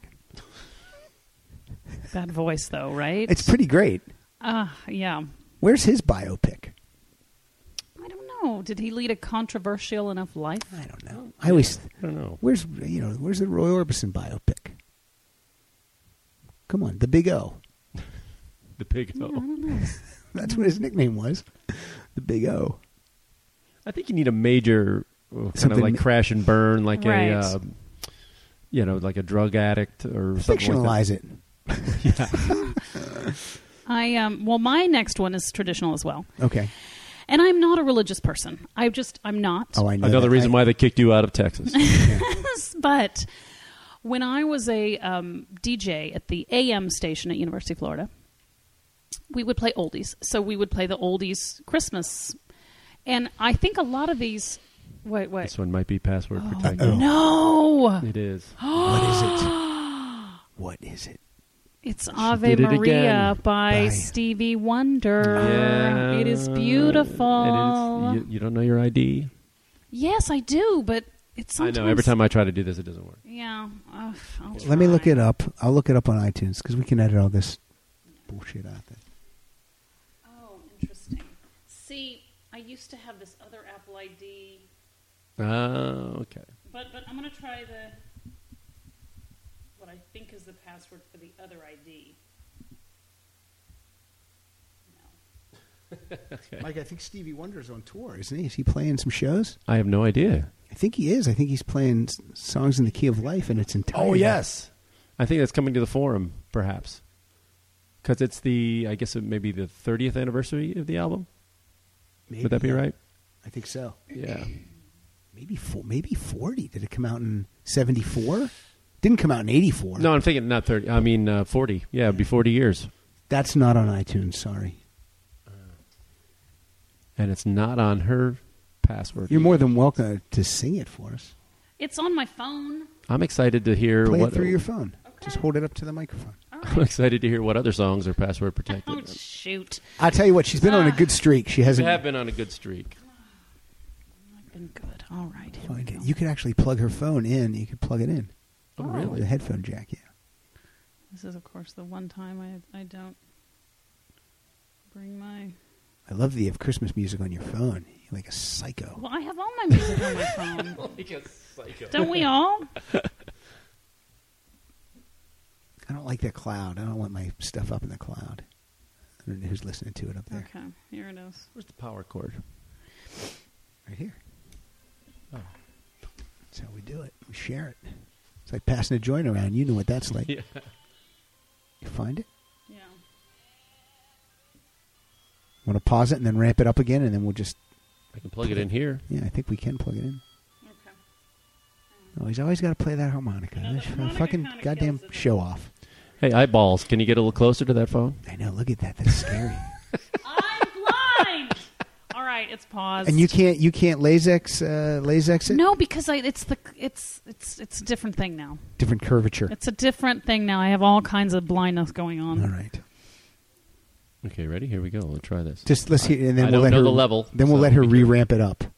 That voice, though, right? It's pretty great. Ah, yeah. Where's his biopic? I don't know. Did he lead a controversial enough life? I don't know. I always, I don't know. where's you know, where's the Roy Orbison biopic? Come on, the Big O. The Big I O. don't know. That's what his nickname was, the Big O. I think you need a major uh, kind of Something- like crash and burn, like Right. a, uh, you know, like a drug addict or something like Fictionalize it. I um. Well, my next one is traditional as well, Okay. and I'm not a religious person. I just I'm not. Oh, I know. that. Another that. reason I- why they kicked you out of Texas. But when I was a um, D J at the A M station at University of Florida, we would play oldies. So we would play the oldies Christmas, and I think a lot of these. Wait, wait. This one might be password Oh, protected. no, It is. What is it? What is it? it's Ave did it Maria again. by By- Stevie Wonder. Yeah. It is beautiful. It is. You, you don't know your I D? Yes, I do, but it's I sometimes. know. Every time I try to do this, it doesn't work. Yeah. Uh, I'll Let me look try. it up. I'll look it up on iTunes because we can edit all this bullshit out there. Oh, interesting. See, I used to have this other Apple I D, Oh, okay. but but I'm gonna try the what I think is the password for the other I D. No. okay. Mike, I think Stevie Wonder's on tour, isn't he? Is he playing some shows? I have no idea. I think he is. I think he's playing s- songs in the key of life in its entirety. Oh, yes. I think that's coming to the Forum, perhaps. Because it's the, I guess it may be the thirtieth anniversary of the album. Maybe, Would that be yeah. right? I think so. Yeah. Maybe four, maybe forty. Did it come out in seventy-four? Didn't come out in eighty-four. No, I'm thinking not thirty. I mean uh, forty. Yeah, it'd be forty years. That's not on iTunes. Sorry. And it's not on her password. You're more than welcome to sing it for us. It's on my phone. I'm excited to hear Play what. it through your phone. Just hold it up to the microphone. All I'm right. excited to hear what other songs are password protected. Oh shoot! I'll tell you what. She's been on a good streak. She We hasn't. have been on a good streak. I've been good. All right. Here we Find go. it. You could actually plug her phone in. You could plug it in. Oh, With really? a headphone jack. Yeah. This is, of course, the one time I I don't bring my. I love that you have Christmas music on your phone. You're like a psycho. Well, I have all my music on my phone. Like a psycho. Don't we all? I don't like that cloud. I don't want my stuff up in the cloud. I don't know who's listening to it up there. Okay, here it is. Where's the power cord? Right here. Oh. That's how we do it. We share it. It's like passing a joint around. You know what that's like. Yeah. You find it? Yeah. Want to pause it and then ramp it up again, and then we'll just. I can plug it in here. Yeah, I think we can plug it in. Okay. Oh, he's always got to play that harmonica. No, the That's a harmonica fucking kinda goddamn kills it. show off. Hey, eyeballs, can you get a little closer to that phone? I know. Look at that. That's scary. I'm blind. All right, it's paused. And you can't you can't lasex uh, lasex it. No, because I, it's the it's it's it's a different thing now. Different curvature. It's a different thing now. I have all kinds of blindness going on. All right. Okay, ready? Here we go. Let's try this. Just let's hear, and then I we'll don't let know her the level, Then we'll so let her be re careful. ramp it up.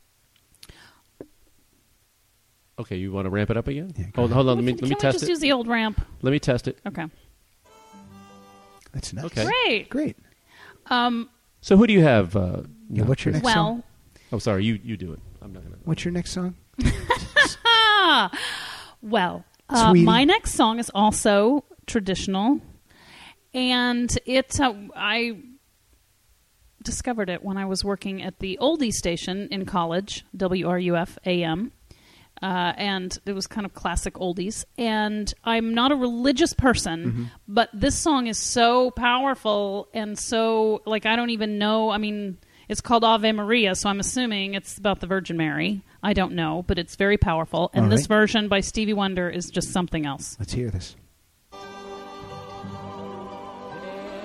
Okay, you want to ramp it up again? Yeah, go hold, ahead. hold on. Let Can me we- let me can we test just it. use the old ramp? Let me test it. Okay. That's nice. Okay. Great. Great. Um. So who do you have? Uh, Yeah, what's your Chris? next song? Well. Oh, sorry. You you do it. I'm not gonna. What's your next song? Ah. Well. Uh, Sweetie. my next song is also traditional, and it uh, I discovered it when I was working at the oldie station in college, W R U F A M. Uh, and it was kind of classic oldies. And I'm not a religious person, Mm-hmm. but this song is so powerful and so, like, I don't even know. I mean, it's called Ave Maria, so I'm assuming it's about the Virgin Mary. I don't know, but it's very powerful. And All this right. version by Stevie Wonder is just something else. Let's hear this.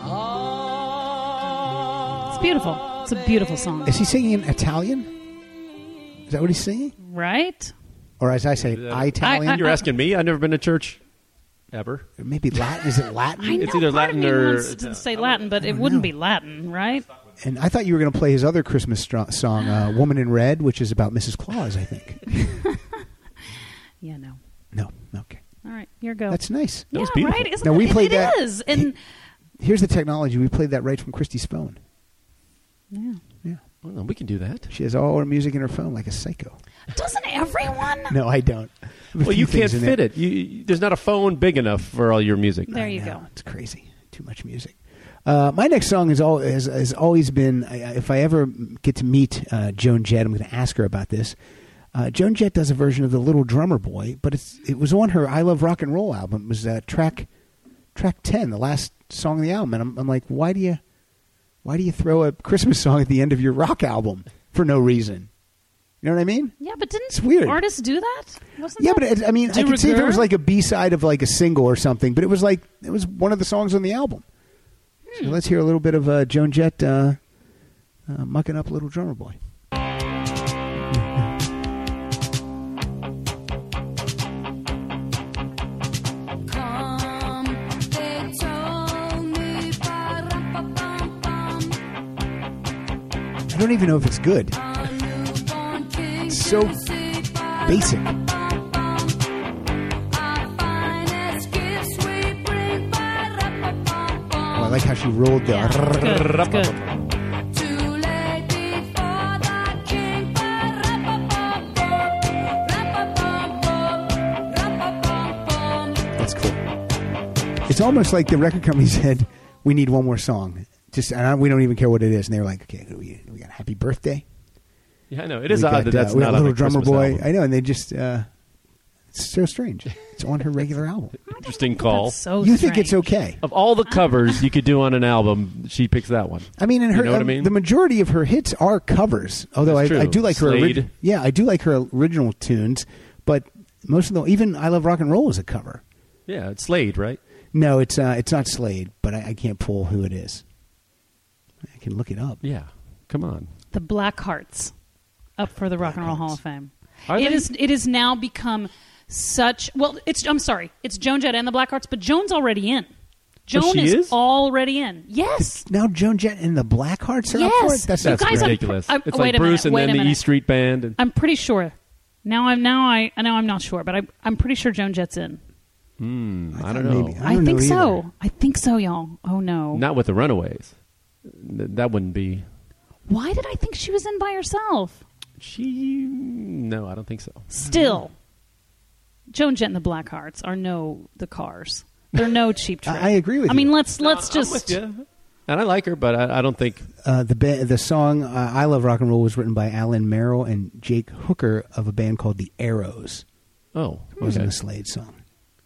It's beautiful. It's a beautiful song. Is he singing in Italian? Is that what he's singing? Right? Or as I say, Italian? I- I- You're asking me? I've never been to church ever. Maybe Latin. Is it Latin? I know It's either part of Latin me or- wants to say Latin, but it wouldn't be Latin, right? And I thought you were going to play his other Christmas stro- song, uh, Woman in Red, which is about Missus Claus, I think. Yeah, no. No. Okay. All right, your go. That's nice. That was yeah, beautiful. right? Isn't Now, it? we played it that- is. And Here's the technology. We played that right from Christy's phone. yeah. Yeah. Well, we can do that. She has all her music in her phone like a psycho. Doesn't everyone? No, I don't. I have a Well, few you can't things in fit there. it. You, you- there's not a phone big enough for all your music. There you I know. go. It's crazy. Too much music. Uh, my next song is all, has, has always been, I, I- if I ever get to meet uh, Joan Jett, I'm going to ask her about this. Uh, Joan Jett does a version of The Little Drummer Boy, but it's it was on her I Love Rock and Roll album. It was uh, track track ten, the last song of the album. And I'm, I'm like, why do you why do you throw a Christmas song at the end of your rock album for no reason? You know what I mean? Yeah, but didn't It's weird. artists do that? Wasn't Yeah, that but it, I mean, I de could see if it was rigueur? like a B-side of like a single or something, but it was like it was one of the songs on the album. So let's hear a little bit of uh, Joan Jett uh, uh, mucking up Little Drummer Boy. I don't even know if it's good. It's so basic. Oh, I like how she rolled the. Yeah, it's good. It's good. That's cool. It's almost like the record company said, "We need one more song." Just and I, we don't even care what it is, and they were like, "Okay, we, we got Happy Birthday." Yeah, I know. It is We odd got, that that's uh, we got not on Little a Drummer Christmas Boy. album. I know, and they just. Uh, it's so strange. It's on her regular album. Interesting call. That's so You think it's strange. okay? Of all the covers you could do on an album, she picks that one. I mean, in You her, know what I um, mean? the majority of her hits are covers. Although I, That's I true. do like her. Slade. Ori- yeah, I do like her original tunes, but most of the even I Love Rock and Roll is a cover. Yeah, it's Slade, right? No, it's uh, it's not Slade, but I, I can't pull who it is. I can look it up. Yeah. Come on. The Black Hearts up for the Rock and Roll Hall of Fame. Are It they? is. It has now become such. Well, it's. I'm sorry. It's Joan Jett and the Black Hearts, but Joan's already in. Joan she is, is? already in. Yes. Now Joan Jett and the Blackhearts are up for it. Yes. That's You That's guys, I'm- ridiculous. I'm- it's wait like a minute, Bruce and wait then a the minute. E Street Band. And, I'm pretty sure. Now I'm now I now I'm not sure, but I I'm pretty sure Joan Jett's in. hmm, I, thought don't know. maybe- I I, don't think know so. either. I think so, y'all. Oh no. Not with the Runaways. Th- That wouldn't be. Why did I think she was in by herself? She. No, I don't think so. Still, Joan Jett and the Black Hearts are no the Cars. They're no cheap trick. I agree with I you. mean, let's let's I'm just. with you. And I like her, but I, I don't think. Uh, the ba- the song uh, "I Love Rock and Roll" was written by Alan Merrill and Jake Hooker of a band called the Arrows. Oh, It wasn't okay. a Slade song.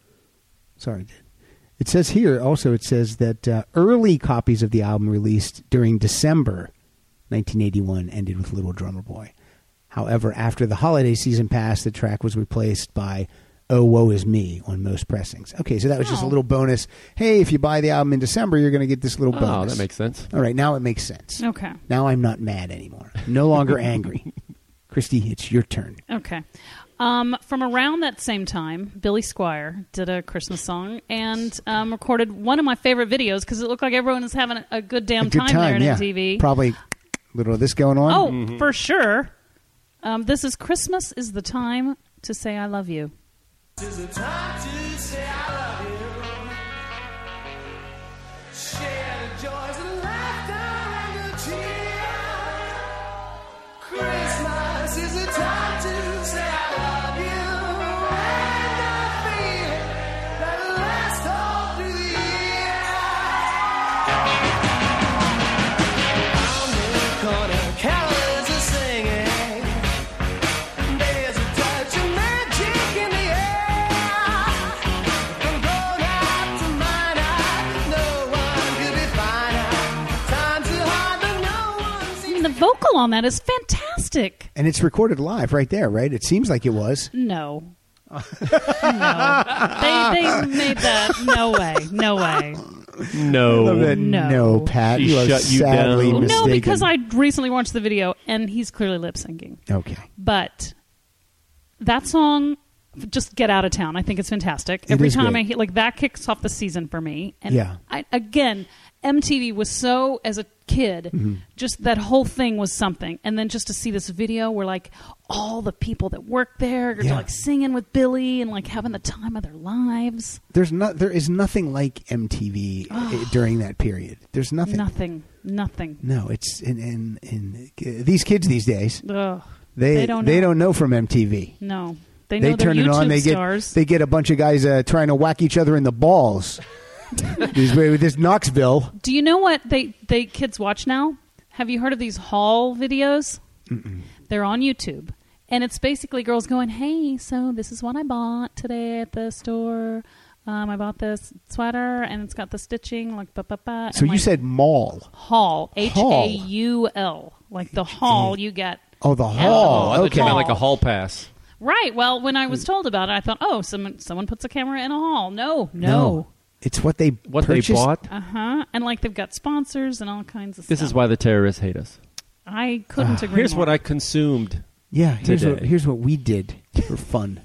Sorry, dude. It says here also. It says that uh, early copies of the album released during December nineteen eighty-one ended with "Little Drummer Boy." However, after the holiday season passed, the track was replaced by "Oh Woe Is Me" on most pressings. Okay, so that was just a Oh. little bonus. Hey, if you buy the album in December, you're going to get this little Oh, bonus. that makes sense. All right, now it makes sense. Okay. Now I'm not mad anymore. No longer angry. Christy, it's your turn. Okay. Um, from around that same time, Billy Squier did a Christmas song and um, recorded one of my favorite videos because it looked like everyone was having a, a good damn A good time, time, there at yeah. M T V. Probably a little of this going on. Oh, Mm-hmm. for sure. Um, this is Christmas is the time to say I love you. Tis the time to say I love you. Share the joys of laughter and the tears. Christmas is the time to say I love you. And I feel that last all through the year. Round the corner, carols are singing. There's a touch of magic in the air. From grown up to minor, no one could be finer. Times are hard, but no one I seems mean, the vocal on that is fantastic. And it's recorded live right there, right? It seems like it was. No. no. They, they made that. No way. No way. No. I love that. No. No, Pat. She you are shut you sadly down. mistaken. No, because I recently watched the video and he's clearly lip syncing. Okay. But that song, just Get Out of Town, I think it's fantastic. It Every is time great. I hear, like, that kicks off the season for me. And Yeah. I, again, M T V was so, as a kid, Mm-hmm. just that whole thing was something. And then just to see this video where, like, all the people that work there are Yeah. like singing with Billy and like having the time of their lives. There's not. There is nothing like M T V i- during that period. There's nothing. Nothing. Nothing. No, it's in in, in uh, these kids these days. Ugh. They They don't they know. don't know from M T V. No. They know They they're turn YouTube it on. They stars. get they get a bunch of guys uh, trying to whack each other in the balls. This with this Knoxville. Do you know what they, they kids watch now? Have you heard of these haul videos? Mm-mm. They're on YouTube. And it's basically girls going, hey, so this is what I bought today at the store. Um, I bought this sweater, and it's got the stitching, like, ba ba ba. So you said mall. haul, H Haul. A U L. Like the haul you get. Oh, the Oh, hall. I thought Okay. you meant like a hall pass. Right. Well, when I was told about it, I thought, oh, someone someone puts a camera in a hall. No, no. No. It's what they What purchased. they bought. Uh-huh. And, like, they've got sponsors and all kinds of This stuff. is why the terrorists hate us. I couldn't agree Here's more. what I consumed. Yeah. Here's what, Today. here's what we did for fun.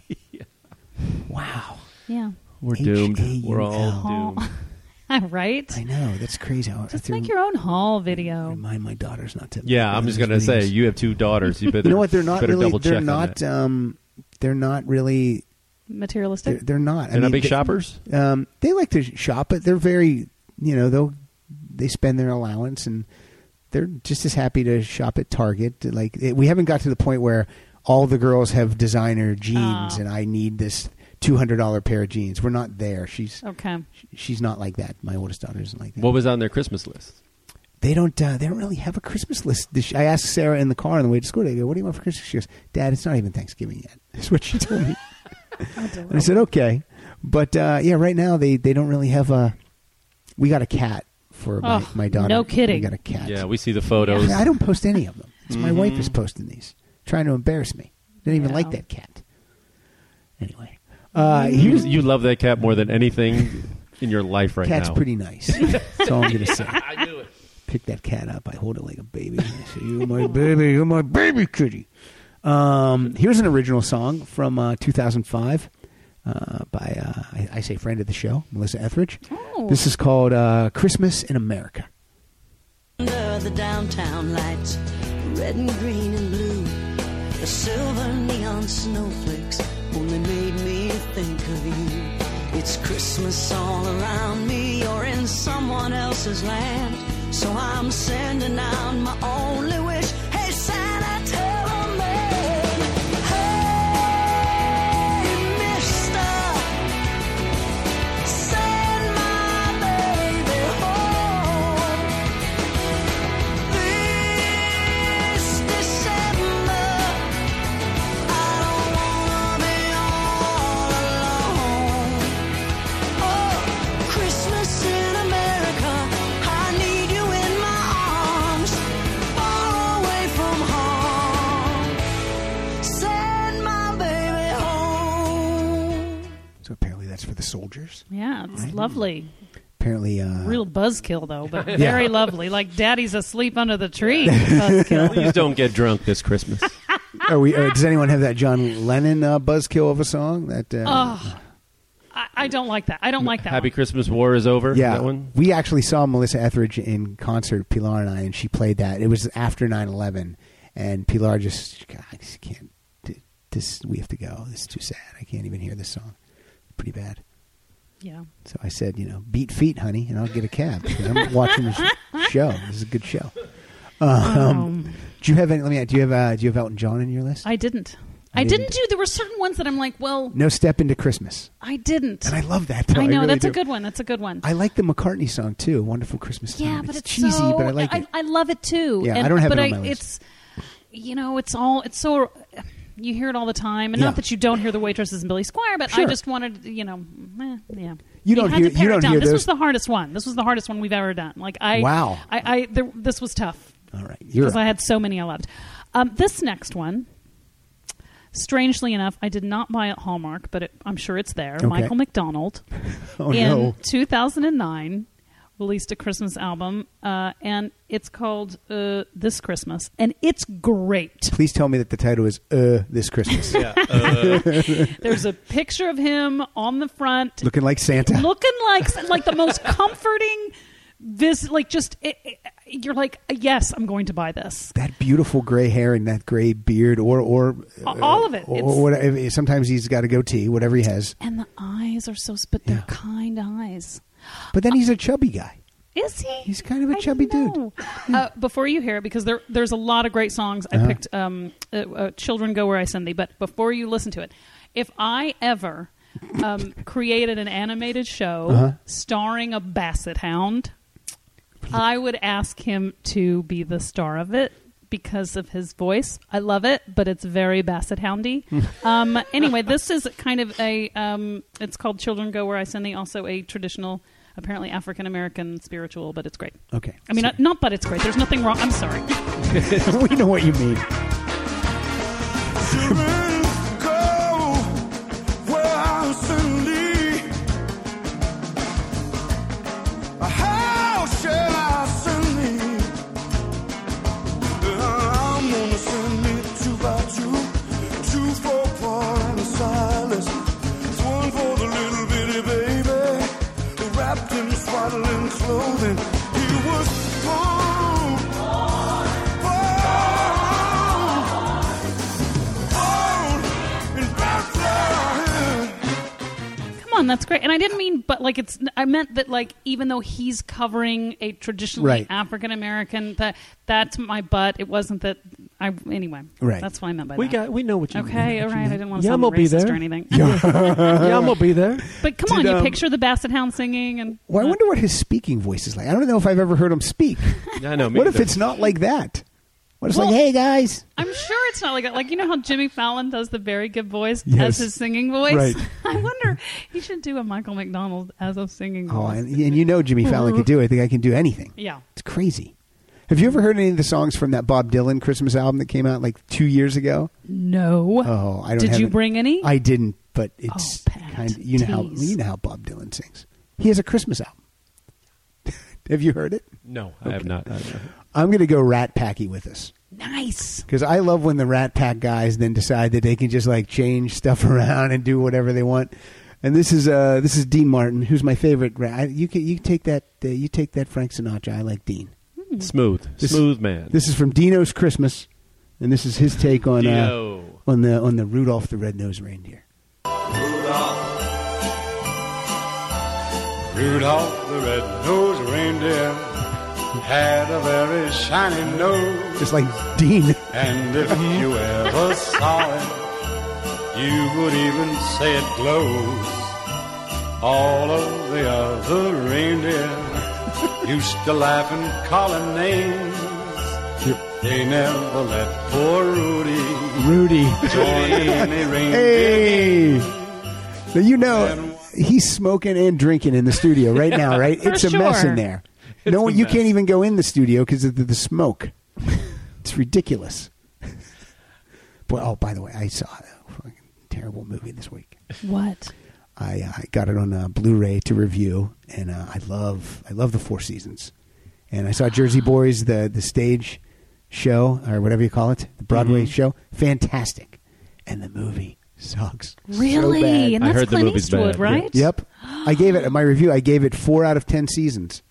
Wow. Yeah. We're H doomed. A U L. We're all Haul. doomed. Right? I know. That's crazy. I have Just to make your own haul video. remind my daughters not to. Yeah, I'm just gonna say you have two daughters. You better. You know what? They're not better really. double They're check on not. that. Um, they're not really. They're, Materialistic? they're not. They're not big they- shoppers. Um, they like to shop, but they're very. You know, they'll they spend their allowance, and they're just as happy to shop at Target. Like it, we haven't got to the point where all the girls have designer jeans, Oh. and I need this two hundred dollar pair of jeans. We're not there. She's Okay. she's not like that. My oldest daughter isn't like that. What was on their Christmas list? They don't. Uh, they don't really have a Christmas list. This- I asked Sarah in the car on the way to school. I go, "What do you want for Christmas?" She goes, "Dad, it's not even Thanksgiving yet." That's what she told me. And I said, "Okay," but uh, yeah, right now they, they don't really have a. We got a cat for my, Oh, my daughter. no kidding. We got a cat. Yeah, we see the photos. I don't post any of them. It's my Mhm. wife is posting these, trying to embarrass me. Didn't even Yeah. like that cat. Anyway, uh, You, here's you love that cat more than anything in your life right cat's now. pretty nice. That's all I'm gonna say. I knew it. Pick that cat up. I hold it like a baby. I say, "You're my baby. You're my baby kitty." Um, here's an original song from uh, two thousand five uh, by, uh, I, I say, friend of the show, Melissa Etheridge. Oh. This is called uh, Christmas in America. Under the downtown lights, red and green and blue, the silver neon snowflakes only made me think of you. It's Christmas all around me, you're in someone else's land, so I'm sending out my only wish. Hey Santa, tell a man, hey mister, send my baby home. This December, I don't wanna be all alone. Oh, Christmas in America, I need you in my arms, far away from home. Send my baby home. So apparently that's for the soldiers. Yeah, it's Right. lovely. Apparently, uh, Real buzzkill, though, but Yeah. very lovely. Like Daddy's asleep under the tree. Buzzkill. Please don't get drunk this Christmas. are we, uh, does anyone have that John Lennon uh, buzzkill of a song? That uh, Oh, I, I don't like that. I don't like that Happy one. Christmas, War is over. Yeah, That one. we actually saw Melissa Etheridge in concert, Pilar and I, and she played that. It was after nine eleven, and Pilar just, God, I just can't. This we have to go. This is too sad. I can't even hear this song. Pretty bad. Yeah. So I said, you know, beat feet, honey, and I'll get a cab because I'm watching the sh- show. This is a good show. Um, Um, do you have any? Let me. Do you have? Uh, do you have Elton John in your list? I didn't. I I, didn't. didn't do. There were certain ones that I'm like, well, No Step Into Christmas, I didn't. and I love that. Though. I know really that's do. a good one. That's a good one. I like the McCartney song too. Wonderful Christmas Time. yeah, but it's, cheesy, so, but I like it. I love it too. Yeah, And- I don't have but it on I, my list. It's, you know, it's all. It's so. You hear it all the time, and Yeah. not that you don't hear the Waitresses and Billy Squire, but Sure. I just wanted, you know, eh, yeah. You don't had hear- to pare you it don't down. hear This those- was the hardest one. This was the hardest one we've ever done. Like I, Wow. I, I there, this was tough. All right, you're because up. I had so many I loved. Um, this next one, strangely enough, I did not buy at Hallmark, but it, I'm sure it's there. Okay. Michael McDonald Oh in no! two thousand nine released a Christmas album, uh, and it's called uh, This Christmas, and it's great. Please tell me that the title is uh, This Christmas. Yeah. Uh, There's a picture of him on the front, Looking like Santa. looking like like the most comforting. This like just it, it, you're like, yes, I'm going to buy this. That beautiful gray hair and that gray beard, or or uh, All of it. Or, It's- or whatever. Sometimes he's got a goatee, whatever he has. And the eyes are so, but they're Yeah. kind eyes. But then he's a chubby guy. Is he? He's kind of a I chubby don't dude. know. Uh, before you hear it, because there, there's a lot of great songs. I Uh-huh. picked um, uh, uh, Children Go Where I Send Thee. But before you listen to it, if I ever um, created an animated show Uh-huh. starring a basset hound, I would ask him to be the star of it because of his voice. I love it, but it's very basset houndy. um, anyway, this is kind of a, um, it's called Children Go Where I Send Thee, also a traditional, apparently African-American spiritual, but it's great. Okay. I mean, So- not, not but it's great. There's nothing wrong. I'm sorry. we know what you mean. Children, go where I send thee. How shall I send thee? I'm gonna send me two by two, two for Paul and Silas. It's one for the little bitty baby, wrapped in swaddling clothing. He was born, born, born in Bethlehem. Come on, that's great. And I didn't mean, but like it's, I meant that like even though he's covering a traditionally Right. African-American, that that's my butt. It wasn't that I, anyway. Right. That's what I meant by we that. got. We know what you mean. Okay, all right. I didn't want to Yum sound will be racist there. or anything. Yum will be there. But come Did, on, you um, picture the basset hound singing and Well, I wonder what his speaking voice is like. I don't know if I've ever heard him speak. I know. me What if either. it's not like that? What if it's Well- like, hey, guys? I'm sure it's not like that. Like, you know how Jimmy Fallon does the very good voice Yes. as his singing voice? Right. I wonder, he should do a Michael McDonald as a singing Oh, voice. and, and you know Jimmy Fallon could do it. I think I can do anything. Yeah. It's crazy. Have you ever heard any of the songs from that Bob Dylan Christmas album that came out like two years ago? No. Oh, I don't Did have you it. bring any? I didn't, but it's Oh, Pat, kind of, you know how tease. you know how Bob Dylan sings. He has a Christmas album. Have you heard it? No, I have not. I have not. I'm going to go Rat Packy with us. Nice. Because I love when the Rat Pack guys then decide that they can just like change stuff around and do whatever they want. And this is uh, this is Dean Martin, who's my favorite. Rat. I, you can you take that uh, you take that Frank Sinatra. I like Dean. Smooth, This- smooth man. This is from Dino's Christmas, and this is his take on uh, Dino. on the on the Rudolph the Red-Nosed Reindeer. Rudolph the red-nosed reindeer had a very shiny nose. Just like Dean. And if you ever saw it, you would even say it glows. All of the other reindeer used to laugh and call him names. They never let poor Rudy Rudy. join any reindeer Hey. game. Now you know he's smoking and drinking in the studio right now, right? For It's a mess sure. in there. It's No, a you mess. can't even go in the studio because of the, the smoke. It's ridiculous. Boy, oh, by the way, I saw a fucking terrible movie this week. What? I, uh, I got it on uh, Blu-ray to review, and uh, I love I love the Four Seasons. And I saw Jersey Boys, the the stage show or whatever you call it, the Broadway Mm-hmm. show, fantastic. And the movie sucks. Really? So bad. And I that's heard the Clint movie's Eastwood, bad, right? Yep. I gave it my review. I gave it four out of ten seasons.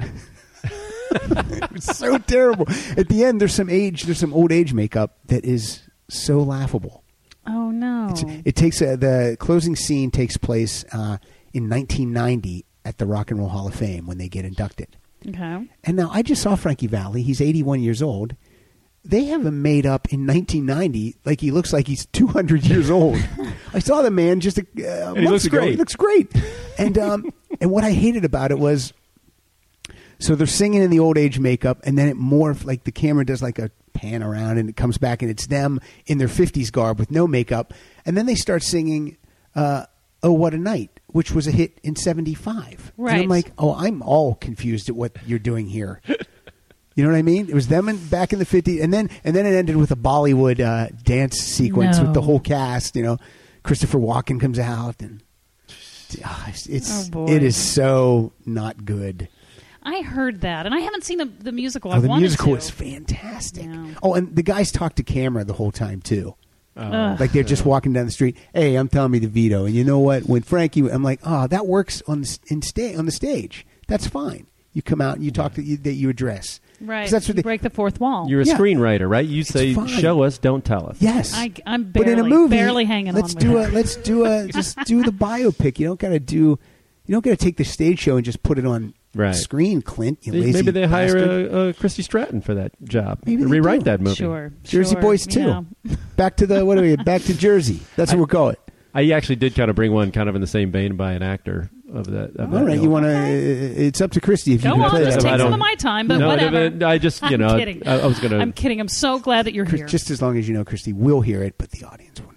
It was so terrible. At the end, there's some age, there's some old age makeup that is so laughable. Oh, no. It's, it takes a, the closing scene takes place uh, in nineteen ninety at the Rock and Roll Hall of Fame when they get inducted. Okay. And now I just saw Frankie Valli. He's eighty-one years old. They have him made up in nineteen ninety like he looks like he's two hundred years old. I saw the man just a, uh, he months looks ago. great. He looks great. And um, and what I hated about it was, so they're singing in the old age makeup, and then it morph like the camera does like a pan around, and it comes back, and it's them in their fifties garb with no makeup, and then they start singing uh, "Oh What a Night," which was a hit in seventy-five. And Right. I'm like, oh, I'm all confused at what you're doing here. You know what I mean? It was them in, back in the fifties, and then and then it ended with a Bollywood uh, dance sequence No. with the whole cast. You know, Christopher Walken comes out, and ah, it's, it's Oh, boy. it is so not good. I heard that, and I haven't seen the, the musical. Oh, I the wanted musical to. is fantastic. Yeah. Oh, and the guys talk to camera the whole time too. Ugh. Like they're just walking down the street. Hey, I'm Tommy DeVito, and you know what? When Frankie, I'm like, oh, that works on the, in sta- on the stage. That's fine. You come out and you talk to you, that you address. Right. 'Cause that's what You they, break the fourth wall. You're a Yeah. screenwriter, right? You say, fine. show us, don't tell us. yes. I, I'm but barely, in a movie, barely hanging let's on. do with a it. let's do a just do the biopic. You don't got to do. You don't got to take the stage show and just put it on Right. screen, Clint. You Maybe lazy they hire bastard. uh, uh, Christy Stratton for that job. Maybe to they rewrite do. that movie. Sure. Jersey sure, Boys too. yeah. Back to the what are we? Back to Jersey. That's what we'll call it. I actually did kind of bring one kind of in the same vein by an actor of that. Of All that right, ilk. you want to? It's up to Christy if you Go can on, play just that. take I some don't- of my time, but no, whatever. no, I just, you know, I'm kidding. I, I was going to. I'm kidding. I'm so glad that you're Chris- here. Just as long as you know, Christy will hear it, but the audience will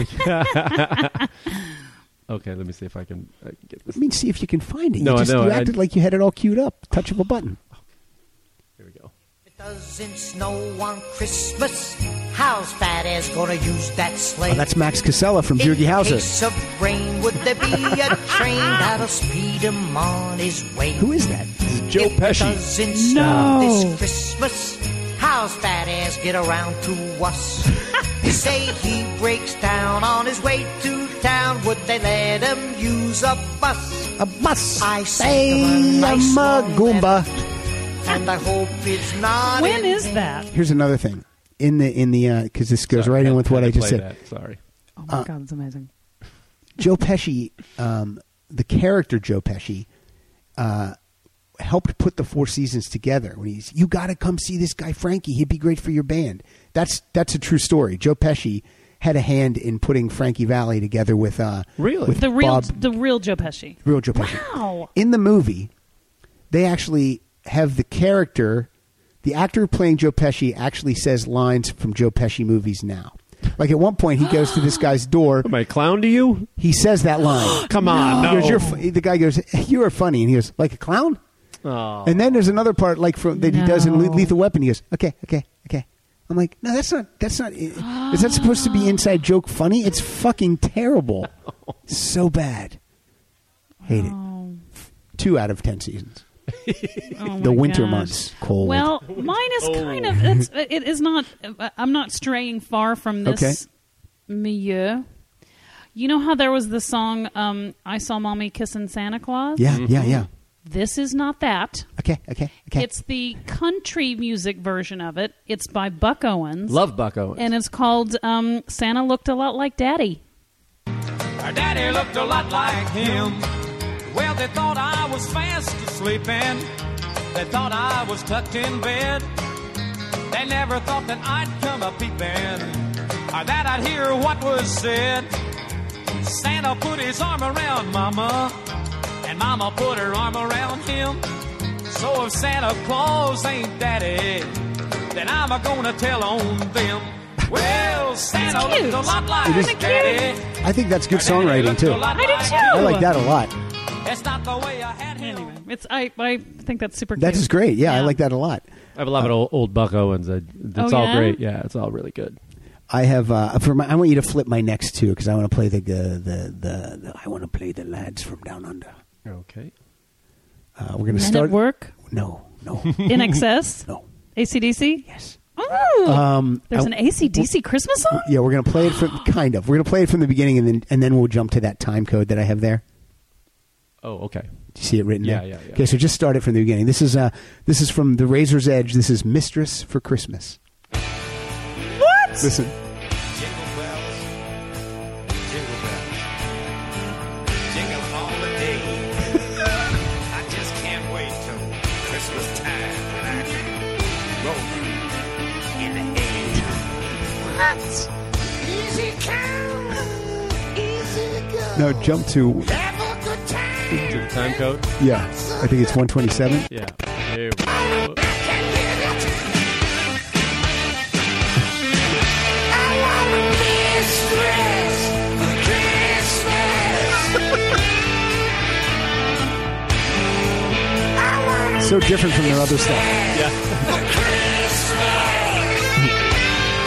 never. Okay, let me see if I can uh, get this. I mean, see if you can find it. No, you I just, know, You I- acted like you had it all queued up. Touch of a button. Here we go. It doesn't snow on Christmas. How's Fat Ass gonna use that sleigh? Oh, that's Max Casella from In Doogie Howser. case of rain, would there be a train that'll speed him on his way? Who is that? This is Joe If it Pesci. doesn't snow No. this Christmas, how's Fat Ass get around to us? You say he breaks down on his way to town. Would they let him use a bus? A bus. I Hey, say nice I'm a Goomba. and I hope it's not. When in is vain. that? Here's another thing. In the in the because this goes Sorry, right in had- with what had I to just play said. that. Sorry. Oh my Uh, God, it's amazing. Joe Pesci, um, the character Joe Pesci, uh, helped put the Four Seasons together. When he's, you got to come see this guy Frankie. He'd be great for your band. That's that's a true story. Joe Pesci had a hand in putting Frankie Valli together with uh, Really? with The real, Bob, the real Joe Pesci. real Joe Pesci. Wow. In the movie, they actually have the character, the actor playing Joe Pesci actually says lines from Joe Pesci movies now. Like at one point, he goes to this guy's door. Am I a clown to you? He says that line. Come on, He no. goes, You're fu-" the guy goes, "You are funny," and he goes, "Like a clown." Oh. And then there's another part like from that he does in No. Le- Lethal Weapon. He goes, "Okay, okay, okay." I'm like, "No, that's not. That's not. Is that supposed to be inside joke funny? It's fucking terrible. So bad. Hate it. Oh. Two out of ten seasons. Oh The my winter gosh. months, cold. Well, mine is kind of. It's, it is not. I'm not straying far from this Okay. milieu. You know how there was the song um, "I Saw Mommy Kissing Santa Claus"? Yeah, yeah, yeah. This is not that. Okay, okay, okay. It's the country music version of it. It's by Buck Owens. Love Buck Owens. And it's called um, "Santa Looked a Lot Like Daddy." Our daddy looked a lot like him. Well, they thought I was fast asleep and they thought I was tucked in bed. They never thought that I'd come a peeping or that I'd hear what was said. Santa put his arm around Mama and Mama put her arm around him. So if Santa Claus ain't Daddy, then I'm a gonna tell on them. Well, Santa cute. looked a lot like It is- Daddy. I think that's good songwriting too. I do too. I like that a lot. That's not the way I had him. Anyway, it's I I think that's super. That cute. is great. Yeah, I like that a lot. I have a lot of old, old Buck Owens. I, it's Oh, all yeah? great. Yeah, it's all really good. I have uh, for my. I want you to flip my next two because I want to play the the, the the the I want to play the lads from down under. Okay. Uh, we're going to Men start. at Work, No, no, In Excess, no. A C D C. Yes. Oh, Um, there's I- an A C D C Christmas song. Yeah, we're going to play it from kind of. We're going to play it from the beginning, and then and then we'll jump to that time code that I have there. Oh, okay. Do you see it written Yeah, there? yeah, yeah. Okay, so just start it from the beginning. This is uh, this is from the Razor's Edge. This is Mistress for Christmas. What? Listen. Jingle bells, jingle bells, jingle all the day. I just can't wait till Christmas time when I can roll in the hay. What? Easy come, easy go. No, jump to Have a good time. To the time code? yeah. I think it's one twenty-seven. Yeah. Here we go. So different from their other stuff.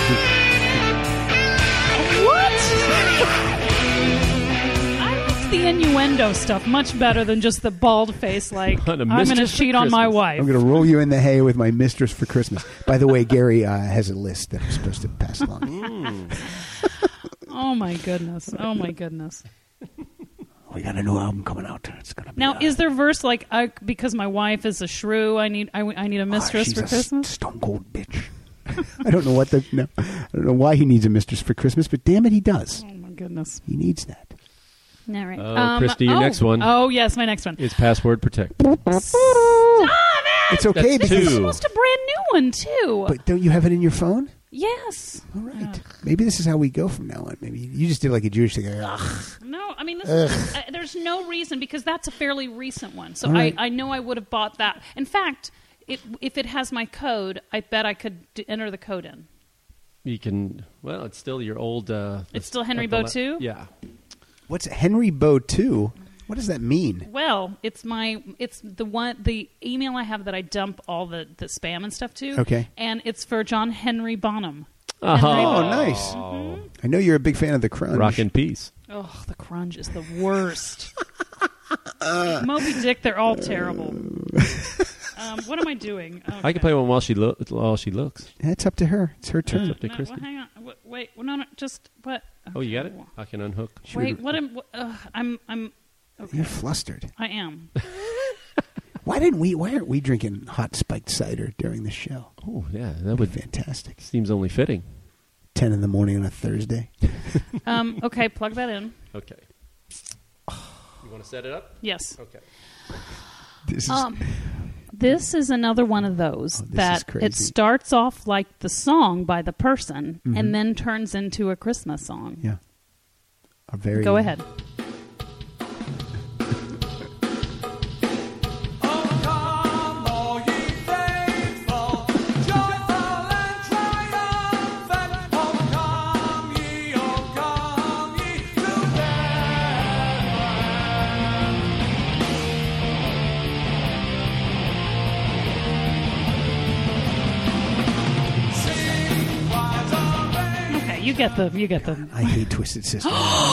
What? I liked the innuendo stuff much better than just the bald face. Like On a I'm going to mistress for cheat on my Christmas. wife. I'm going to roll you in the hay with my mistress for Christmas. By the way, Gary uh, has a list that I'm supposed to pass along. Oh my goodness! Oh my goodness! We got a new album coming out. It's gonna be Now, uh, is there verse like I, because my wife is a shrew? I need I, I need a mistress she's for a Christmas. s- stone cold bitch. I don't know what the no, I don't know why he needs a mistress for Christmas, but damn it, he does. Oh my goodness! He needs that. All right. Oh, Christy, your oh, next one. Oh yes, my next one. It's password protect. It's okay That's because, two. Almost a brand new one too. but don't you have it in your phone? yes. All right. Maybe this is how we go from now on. Maybe you just did like a Jewish thing. Ugh. No, I mean, this Ugh. is, uh, there's no reason because that's a fairly recent one. So All right. I, I know I would have bought that. In fact, it, if it has my code, I bet I could d- enter the code in. You can. Well, it's still your old. Uh, It's still Henry at the Bow le- two? Yeah. What's Henry Bow two? What does that mean? Well, it's my it's the one the email I have that I dump all the, the spam and stuff to. Okay. And it's for John Henry Bonham. Oh, Henry Oh, Bonham. nice. Mm-hmm. I know you're a big fan of the Crunch. Rock and peace. Oh, the Crunch is the worst. Moby Dick, they're all terrible. Um, what am I doing? Okay. I can play one while she lo- while she looks. That's up to her. It's her turn. It's up to No, Christy. well, hang on. Wait, wait, well, no, no, just what? Oh, you got Okay. it. I can unhook. Wait, what am? What, uh, I'm, I'm. Okay. You're flustered. I am. Why didn't we? Why aren't we drinking hot spiked cider during the show? Oh yeah, that would Fantastic. seems only fitting. Ten in the morning on a Thursday. Um, okay, plug that in. Okay. You want to set it up? Yes. Okay. This is Um, this is another one of those Oh, this is that crazy. it starts off like the song by the person Mhm. and then turns into a Christmas song. yeah. A very Go ahead. Okay, you get the you get the. I hate Twisted Sister.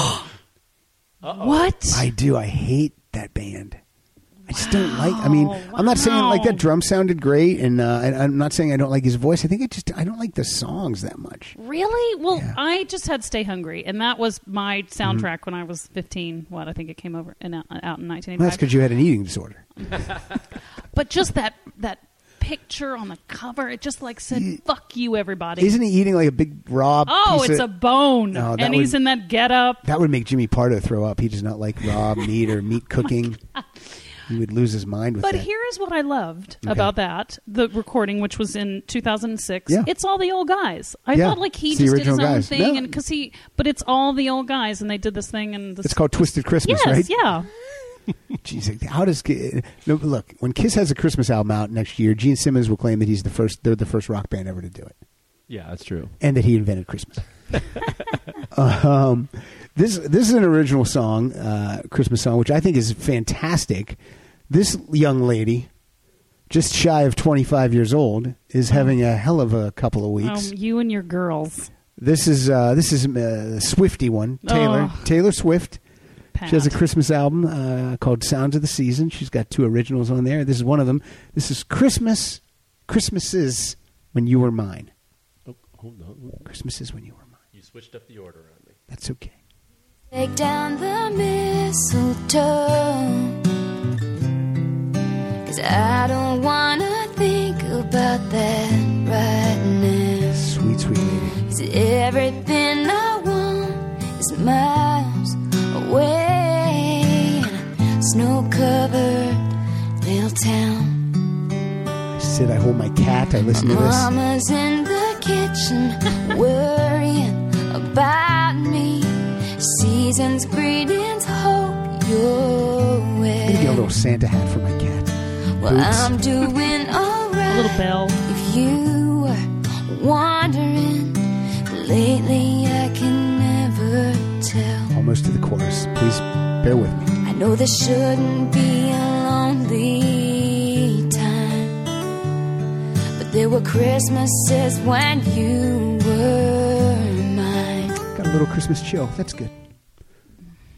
What? I do. I hate that band. I just don't like. I mean, Wow, I'm not saying like wow. that drum sounded great, and, uh, and I'm not saying I don't like his voice. I think it just I don't like the songs that much. Really? Well, Yeah. I just had Stay Hungry, and that was my soundtrack Mm-hmm. when I was fifteen. What I think it came over in, out, out in nineteen Well, that's eighty-five. because you had an eating disorder. But just that that picture on the cover, it just like said, "Fuck you, everybody." Isn't he eating like a big raw? Oh, piece it's of- a bone, No, that and he's would- in that getup. That would make Jimmy Pardo throw up. He does not like raw meat or meat cooking. He would lose his mind with But that. here is what I loved Okay. about that: the recording, which was in two thousand six. Yeah. It's all the old guys. I Yeah, felt like he it's the just did his original own guys. thing, No. and because he, but it's all the old guys, and they did this thing, and this, It's called Twisted Christmas, yes, right? yeah. Jeez, how does Ki- no, look when Kiss has a Christmas album out next year? Gene Simmons will claim that he's the first. They're the first rock band ever to do it, Yeah, that's true. and that he invented Christmas. um, this this is an original song, uh, Christmas song, which I think is fantastic. This young lady, just shy of twenty-five years old, is having a hell of a couple of weeks. Um, you and your girls. This is uh, this is a Swifty one, Taylor Oh. Taylor Swift. Pat. She has a Christmas album uh, called Sounds of the Season. She's got two originals on there. This is one of them. This is Christmas. Christmases When You Were Mine. Oh, hold on. Christmases When You Were Mine. You switched up the order on me. That's okay. Take down the mistletoe, 'cause I don't wanna think about that right now. Sweet, sweet lady. 'Cause everything I want is miles away in a snow-covered little town. I sit, I hold my cat, I listen to this. Mama's in the kitchen worrying about me. Season's greetings, hope you're I'm well. going to get a little Santa hat for my cat. Well, Boots. I'm doing alright. A little bell. If you were wondering, lately I can never tell. Almost to the chorus. Please bear with me. I know this shouldn't be a lonely time, but there were Christmases when you were mine. Got a little Christmas chill. That's good.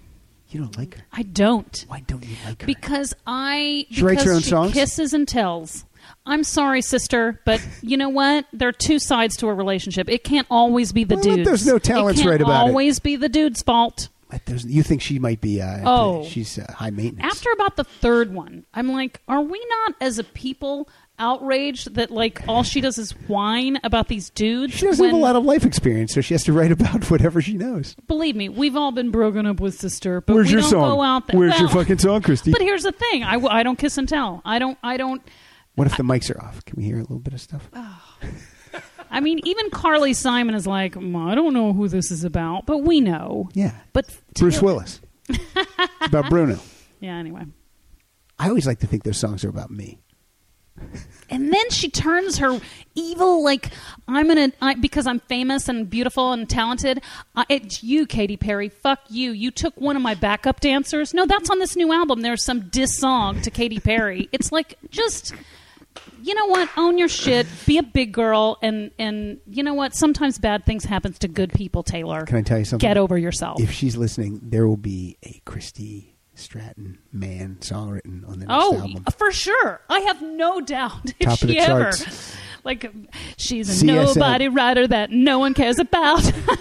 You don't like her. I don't. Why don't you like her? Because I She writes her because own she songs? kisses and tells. I'm sorry, sister, but you know what? There are two sides to a relationship. It can't always be the Well, dude's. there's no talents it can't right about it. always be the dude's fault. But there's- you think she might be? Uh, Oh. she's uh, high maintenance. After about the third one, I'm like, are we not, as a people, outraged that like all she does is whine about these dudes? She doesn't have a when- lot of life experience, so she has to write about whatever she knows. Believe me, we've all been broken up with sister, but Where's we your don't song? go out there. Where's your Well, fucking song, Christy? But here's the thing: I, I don't kiss and tell. I don't. I don't. What if the mics are off? Can we hear a little bit of stuff? I mean, even Carly Simon is like, "Mm, I don't know who this is about, but we know. Yeah. But Bruce Willis. It's about Bruno. Yeah. Anyway, I always like to think those songs are about me. and then she turns her evil, like I'm gonna I, because I'm famous and beautiful and talented. Uh, it's you, Katy Perry. Fuck you. You took one of my backup dancers. No, that's on this new album. There's some diss song to Katy Perry. It's like just. You know what? Own your shit. Be a big girl, and and you know what? Sometimes bad things happen to good people. Taylor, Can I tell you something? Get over yourself. If she's listening, there will be a Christy Stratton man song written on the next oh, album. for sure. I have no doubt. If Top of she the ever, charts. like, she's a C S N. nobody writer that no one cares about.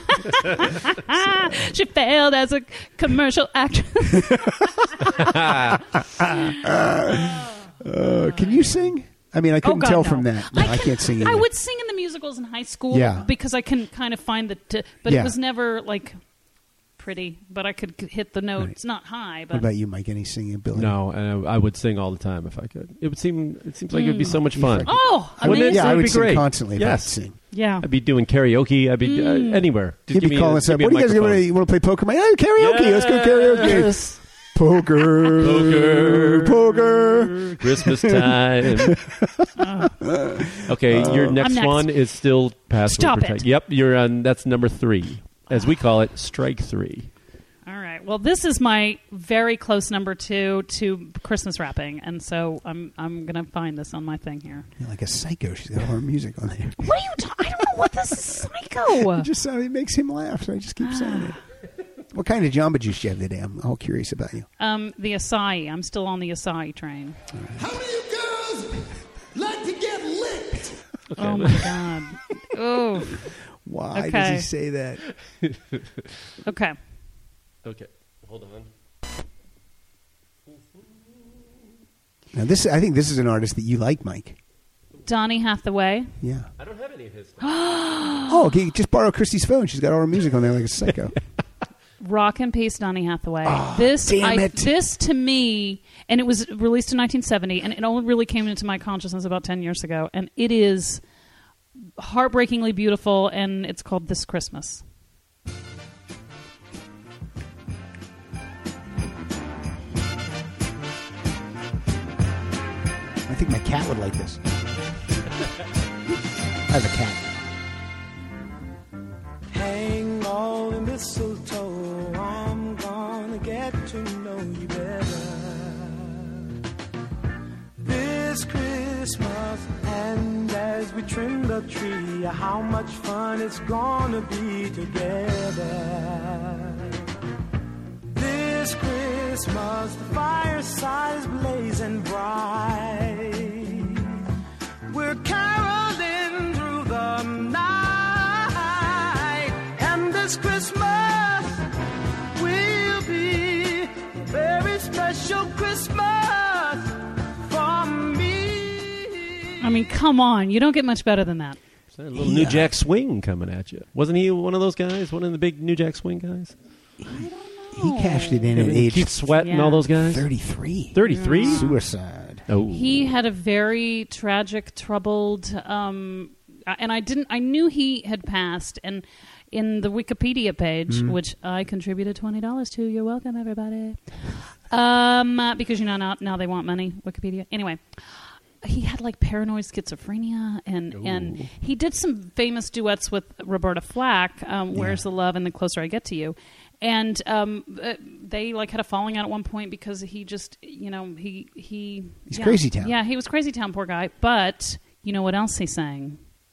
She failed as a commercial actress. Uh, can you sing? I mean, I couldn't Oh, God, tell no. from that. No, I, can- can't sing either. I would sing in the musicals in high school Yeah. because I can kind of find the, t- but Yeah. it was never like pretty. But I could c- hit the notes, not high. What But about you, Mike? Any singing ability? No, and I, I would sing all the time if I could. It would seem. It seems like it would be so much fun. oh, Wouldn't it? amazing. Yeah, I It'd would be sing great. constantly if Yes. I could sing. Yeah. I'd be doing karaoke. I'd be Mm. uh, anywhere. Just You'd give be me calling a, us give up. me a What do you guys microphone. you want to play poker? Mike? Hey, karaoke. Let's go karaoke. Yes. Poker. Poker. Poker. Christmas time. Okay, your next, I'm next. one is still password Stop protect. it. Yep, you're on. That's number three, as we call it, strike three. All right. Well, this is my very close number two to Christmas wrapping, and so I'm I'm gonna find this on my thing here. You're like a psycho. She's got all her music on there. What are you? Ta- I don't know what this is. Psycho. It just uh, it makes him laugh, so I just keep saying it. What kind of Jamba Juice do you have today? I'm all curious about you. Um, the acai. I'm still on the acai train. How many of you girls like to get licked? Oh my god. Oh. Why Okay. does he say that? Okay. Okay, hold on. Now this, I think this is an artist that you like, Mike. Donny Hathaway. Yeah. I don't have any of his. Oh, okay. Just borrow Christy's phone. She's got all her music on there like a psycho. Rock and Peace, Donny Hathaway. Oh, this, damn I, it. this to me, and it was released in nineteen seventy, and it only really came into my consciousness about ten years ago, and it is heartbreakingly beautiful, and it's called This Christmas. I think my cat would like this. I have a cat. Hang all the mistletoe, I'm gonna get to know you better this Christmas. And as we trim the tree, how much fun it's gonna be together this Christmas. The fireside is blazing bright, we're caroling through the night, and this Christmas will be a very special Christmas for me. I mean, come on. You don't get much better than that. A little New Jack Swing coming at you. Wasn't he one of those guys? One of the big New Jack Swing guys? He cashed it in at age Keith Sweat and all those guys? thirty-three. thirty-three? Yeah. Suicide. Oh. He had a very tragic, troubled, um, and I didn't. I knew he had passed, and in the Wikipedia page, Mhm. which I contributed twenty dollars to. You're welcome, everybody. Um, uh, because you know now, now they want money. Wikipedia. Anyway, he had like paranoid schizophrenia, and and he did some famous duets with Roberta Flack. Um, Where's the Love and The Closer I Get to You. And um, uh, they like had a falling out at one point because he just, you know, he he He's yeah. Crazy Town. Yeah, he was Crazy Town, poor guy. But you know what else he sang?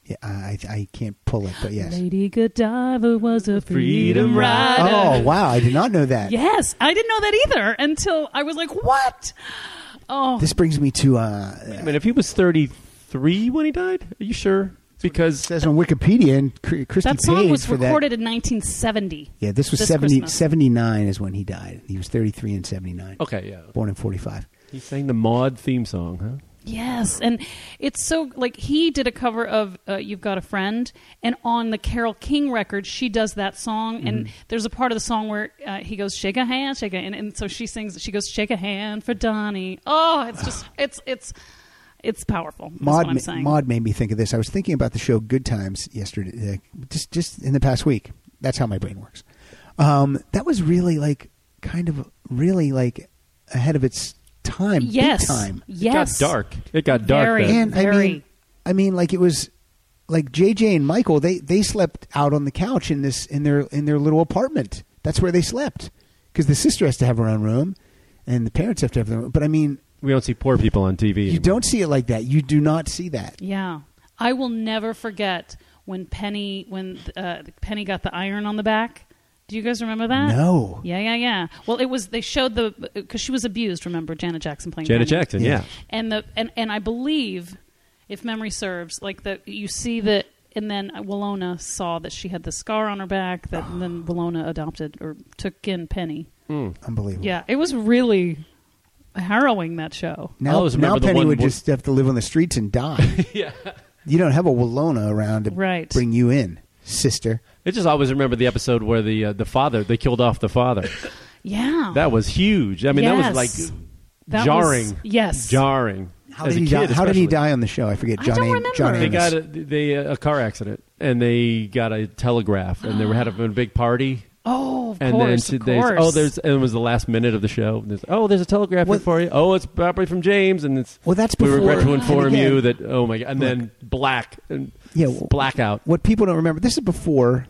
Yeah, I I can't pull it, but yes. Lady Godiva was a freedom rider. Oh wow, I did not know that. Yes, I didn't know that either until I was like, what? Oh, This brings me to uh, I mean, if he was thirty-three when he died, are you sure? Because it says on Wikipedia, and Chr- Christy that song paid was for recorded that. in nineteen seventy. Yeah, this was This seventy, Christmas. seventy-nine is when he died. He was thirty-three in seventy-nine. okay, yeah, Born in forty-five. he sang the Maude theme song, huh? Yes, and it's so like he did a cover of uh, "You've Got a Friend," and on the Carole King record, she does that song. Mm-hmm. And there's a part of the song where uh, he goes, "Shake a hand, shake a," and, and so she sings. She goes, "Shake a hand for Donnie." Oh, it's just it's it's it's powerful. That's Maud, what I'm ma- saying. Maud made me think of this. I was thinking about the show Good Times yesterday, uh, just just in the past week. That's how my brain works. Um, that was really like kind of really like ahead of its time. Yes, big time. yes, It got dark. It got dark. Very. then. And I Very. mean, I mean, like it was like J J and Michael. They they slept out on the couch in this in their in their little apartment. That's where they slept because the sister has to have her own room, and the parents have to have their own. But I mean, We don't see poor people on T V. you anymore. don't see it like that. You do not see that. Yeah, I will never forget when Penny when uh, Penny got the iron on the back. Do you guys remember that? No. Yeah, yeah, yeah. Well, it was they showed the because she was abused. Remember Janet Jackson playing Janet Penny? Jackson, yeah. And the and, and I believe, if memory serves, like that you see that, and then Willona saw that she had the scar on her back. That and then Willona adopted or took in Penny. Unbelievable. Yeah, it was really harrowing, that show. Now, I always now remember the Penny one would wo- just have to live on the streets and die. yeah. You don't have a Willona around to Right. bring you in, sister. I just always remember the episode where the uh, the father they killed off the father. Yeah, That was huge. I mean, that was Yes. like That jarring. was- yes. jarring. How As did a he kid, die? How did he especially. die on the show? I forget. I John don't Am- remember. John They Amos. got a, they a car accident and they got a telegraph and they were had a, a big party. Oh, of And course, then of there's, course. oh, there's and it was the last minute of the show. And there's, oh, there's a telegraph here What- for you. Oh, it's probably from James, and it's Well, that's we before- regret to and inform again- you that oh my god, and then black and Yeah, well, blackout. What people don't remember, this is before.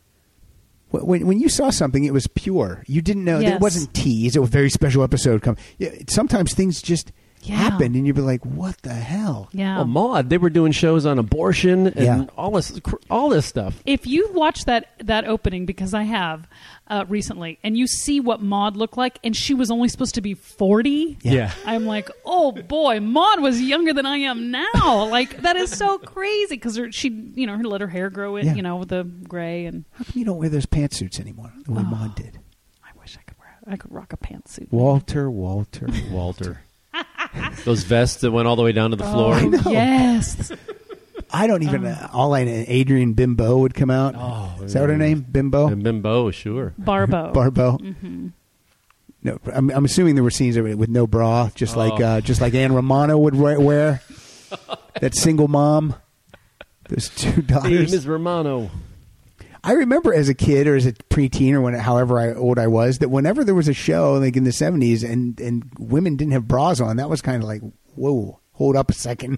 wh- When when you saw something, it was pure. You didn't know Yes. it wasn't teased. It was a very special episode. Come, yeah, sometimes things just Yeah. happened, and you'd be like, "What the hell?" Yeah. Oh, Maude, they were doing shows on abortion and Yeah. all this cr- all this stuff. If you watch that that opening, because I have uh, recently, and you see what Maude looked like, and she was only supposed to be forty. Yeah. Yeah. I'm like, oh boy, Maude was younger than I am now. Like that is so crazy because she, you know, her let her hair grow in, Yeah. you know, with the gray, and How come you don't wear those pantsuits anymore the way Maud did? I wish I could wear, I could rock a pantsuit. Walter, Walter, Walter. Those vests that went all the way down to the floor. Oh, know. yes. I don't even. uh, all I know, Adrian Bimbo would come out. Oh, Is that what her name? Bimbo. And Bimbo, sure. Barbo. Barbo. Mm-hmm. No, I'm, I'm assuming there were scenes of it with no bra, just like Oh. uh, just like Ann Romano would wear. wear. That single mom, those two Hey, daughters. Miz Romano. I remember as a kid or as a preteen or when, however I, old I was, that whenever there was a show like in the seventies and and women didn't have bras on, that was kind of like, whoa, hold up a second.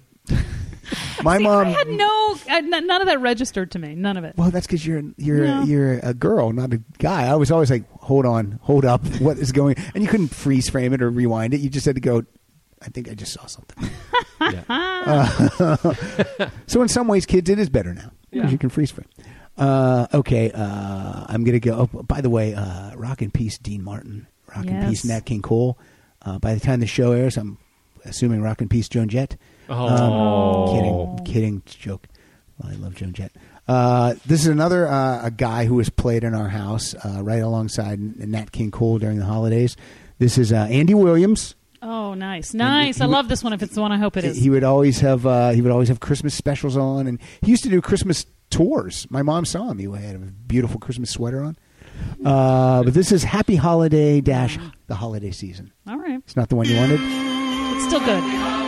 My See, mom. I had no, I, n- none of that registered to me. None of it. Well, that's because you're you're No. you're a girl, not a guy. I was always like, hold on, hold up, what is going? And you couldn't freeze frame it or rewind it. You just had to go. I think I just saw something. Uh, so in some ways, kids, it is better now because Yeah. you can freeze frame. Uh, okay, uh, I'm gonna go. Oh, by the way, uh, rock in peace, Dean Martin. Rock in Yes. peace, Nat King Cole. Uh, by the time the show airs, I'm assuming rock in peace, Joan Jett. Oh. Kidding, kidding, joke. Well, I love Joan Jett. Uh, this is another uh, a guy who was played in our house uh, right alongside Nat King Cole during the holidays. This is uh, Andy Williams. Oh, nice, nice. he I would- love this one. If it's the one I hope it is. He would always have uh, he would always have Christmas specials on, and he used to do Christmas tours. My mom saw him. He had a beautiful Christmas sweater on. Uh, but this is Happy Holiday dash the holiday season. All right, It's not the one you wanted. it's still good.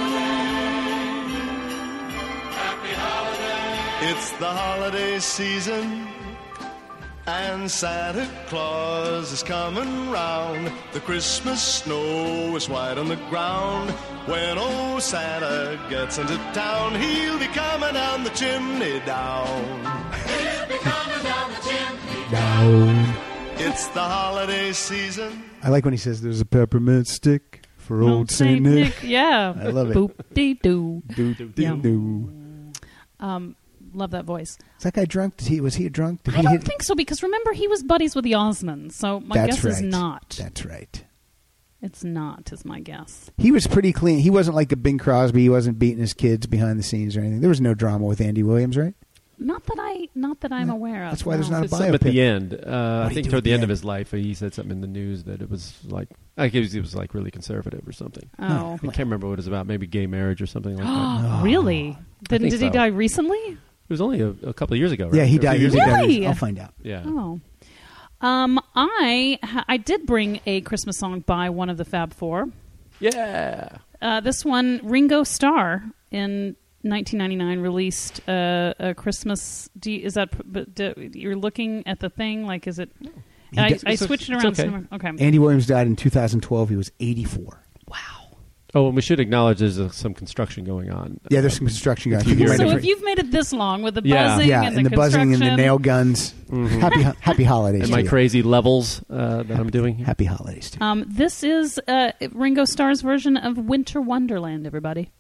It's the holiday season, and Santa Claus is coming round. The Christmas snow is white on the ground. When old Santa gets into town, he'll be coming down the chimney down. He'll be coming down the chimney down. It's the holiday season. I like when he says there's a peppermint stick for old Saint Nick. Yeah, I love it. Boop dee doo. Do, do, Yeah. do. Um, love that voice. Is that guy drunk? Did he was he a drunk? Did I he don't hit- think so because remember he was buddies with the Osmonds, so my That's guess right. is not. That's right. It's not, is my guess. He was pretty clean. He wasn't like a Bing Crosby. He wasn't beating his kids behind the scenes or anything. There was no drama with Andy Williams, right? Not that I, not that I'm aware of. That's why there's no. not a Something at biopic. the end. Uh, I he think do toward at the the end of end? his life, he said something in the news that it was like, like it was, it was like really conservative or something. Oh. I can't remember what it was about. Maybe gay marriage or something like that. Really? Did, think did he so. die recently? It was only a, a couple of years ago, right? Yeah, he Or a few died. years He ago. died. Really? I'll find out. Yeah. Oh. Um, I ha- I did bring a Christmas song by one of the Fab Four. Yeah. Uh, this one, Ringo Starr, in nineteen ninety-nine, released uh, a Christmas. Do you, is that but do, you're looking at the thing? Like, is it? He I, does- I it's switched it okay. around. It's okay. somewhere. Okay. Andy Williams died in two thousand twelve. He was eighty-four. Oh, and we should acknowledge there's uh, some construction going on. Yeah, there's some construction going on. if you You hear might So have- if you've made it this long with the Yeah. buzzing yeah, and, and the buzzing and the construction- nail guns. Happy happy holidays. and to my you. crazy levels uh, that I'm doing. here. Happy holidays to you. Um, this is uh, Ringo Starr's version of Winter Wonderland. Everybody.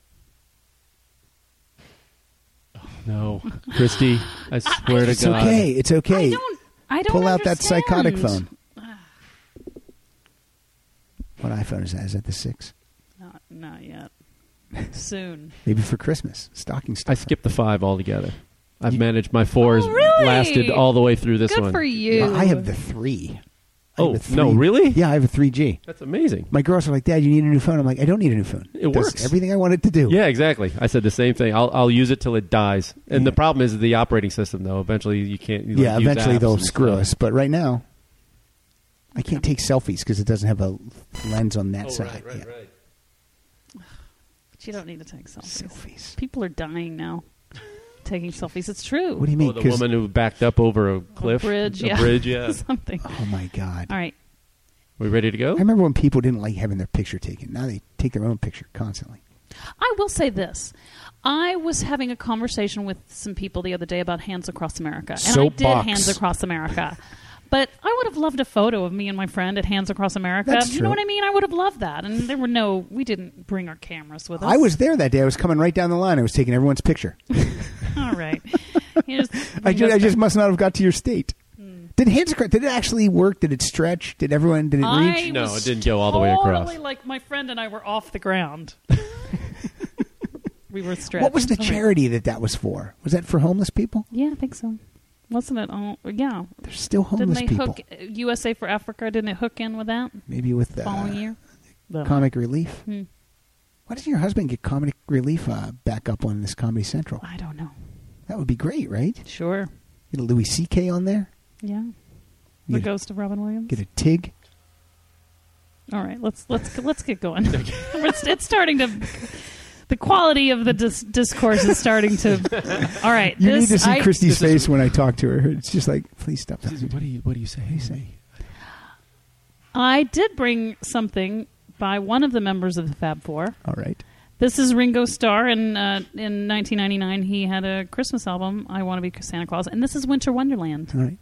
No, Christy, I swear to It's God. okay. It's okay. I don't. I don't Pull out that understand. psychotic phone. What iPhone is that? Is that the six? Not, not yet. Soon. Maybe for Christmas. Stocking I stuff. skipped the five altogether. I've managed my fours Oh, really? lasted all the way through this Good one. for you. Well, I have the three. I Oh, have a three. no, really? Yeah, I have a three G. That's amazing. My girls are like, Dad, you need a new phone. I'm like, I don't need a new phone. It does works. everything I want it to do. Yeah, exactly. I said the same thing. I'll I'll use it till it dies. And the problem is the operating system, though. Eventually, you can't. You Yeah, like, use eventually apps they'll and screw stuff. us. But right now, I can't take selfies because it doesn't have a lens on that Oh, side. right, right, Yeah. right. But you don't need to take selfies. Selfies. People are dying now. Taking selfies. It's true. What do you mean? Oh, the 'Cause- woman who backed up over a cliff, A bridge. a yeah. bridge, yeah. Something. Oh my God! All right. We ready to go? I remember when people didn't like having their picture taken. Now they take their own picture constantly. I will say this. I was having a conversation with some people the other day about Hands Across America. And I did Soapbox. Hands Across America. But I would have loved a photo of me and my friend at Hands Across America. That's You true. know what I mean? I would have loved that. And there were no, we didn't bring our cameras with us. I was there that day. I was coming right down the line. I was taking everyone's picture. All right. You just I bring just, us I just back. must not have got to your state. Did hands across? Did it actually work? Did it stretch? Did everyone? Did it I reach? No, was it didn't go all the way across. Totally like my friend and I were off the ground. We were stretched. What was the Okay. charity that that was for? Was that for homeless people? Yeah, I think so. Wasn't it? Oh, yeah. There's still Didn't homeless they people. hook U S A for Africa? Didn't it hook in with that Maybe with the uh, following year? The- Comic Relief. Hmm. Why doesn't your husband get Comic Relief uh, back up on this Comedy Central? I don't know. That would be great, right? Sure. Get a Louis C K on there. Yeah. The Get a, ghost of Robin Williams. get a Tig. All right, let's let's let's get going. it's, it's starting to. The quality of the dis- discourse is starting to. All right, You this, need to see I, Christy's this is- face when I talk to her. It's just like, please stop. What do you What do you say? What do you say? I did bring something by one of the members of the Fab Four. All right. This is Ringo Starr, and uh, in nineteen ninety-nine he had a Christmas album, I Want to Be Santa Claus, and this is Winter Wonderland. All right.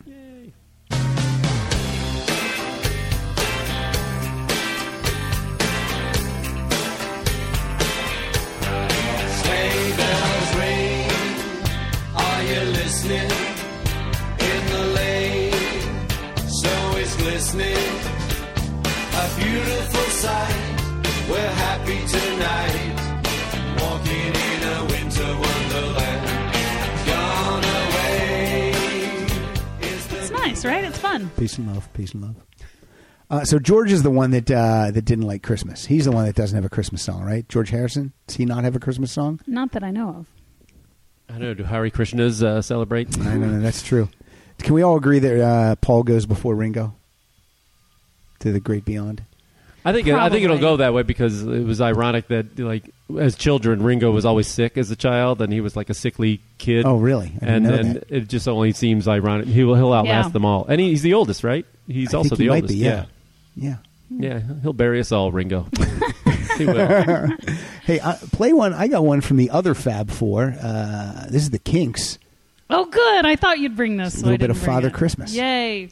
Sleigh bells ring, are you listening? In the lane, snow is glistening. A beautiful sight, we're happy tonight. Walking in a winter wonderland. Gone away is the It's nice, right? It's fun. Peace and love. Peace and love. Uh, so George is the one that uh, that didn't like Christmas. He's the one that doesn't have a Christmas song, right? George Harrison. Does he not have a Christmas song? Not that I know of. I don't know. Do Hare Krishnas uh, celebrate? I don't know. That's true. Can we all agree that uh, Paul goes before Ringo to the great beyond? I think I think it'll Probably. go that way because it was ironic that like as children Ringo was always sick as a child and he was like a sickly kid. Oh, really? I didn't and know and that. it just only seems ironic. He will he'll outlast Yeah. them all, and he, he's the oldest, right? He's I also think the he might oldest. be, yeah. Yeah. yeah, yeah. He'll bury us all, Ringo. He will. Hey, uh, play one. I got one from the other Fab Four. Uh, this is the Kinks. Oh, good. I thought you'd bring this. A so little I bit didn't of bring Father it. Christmas. Yay.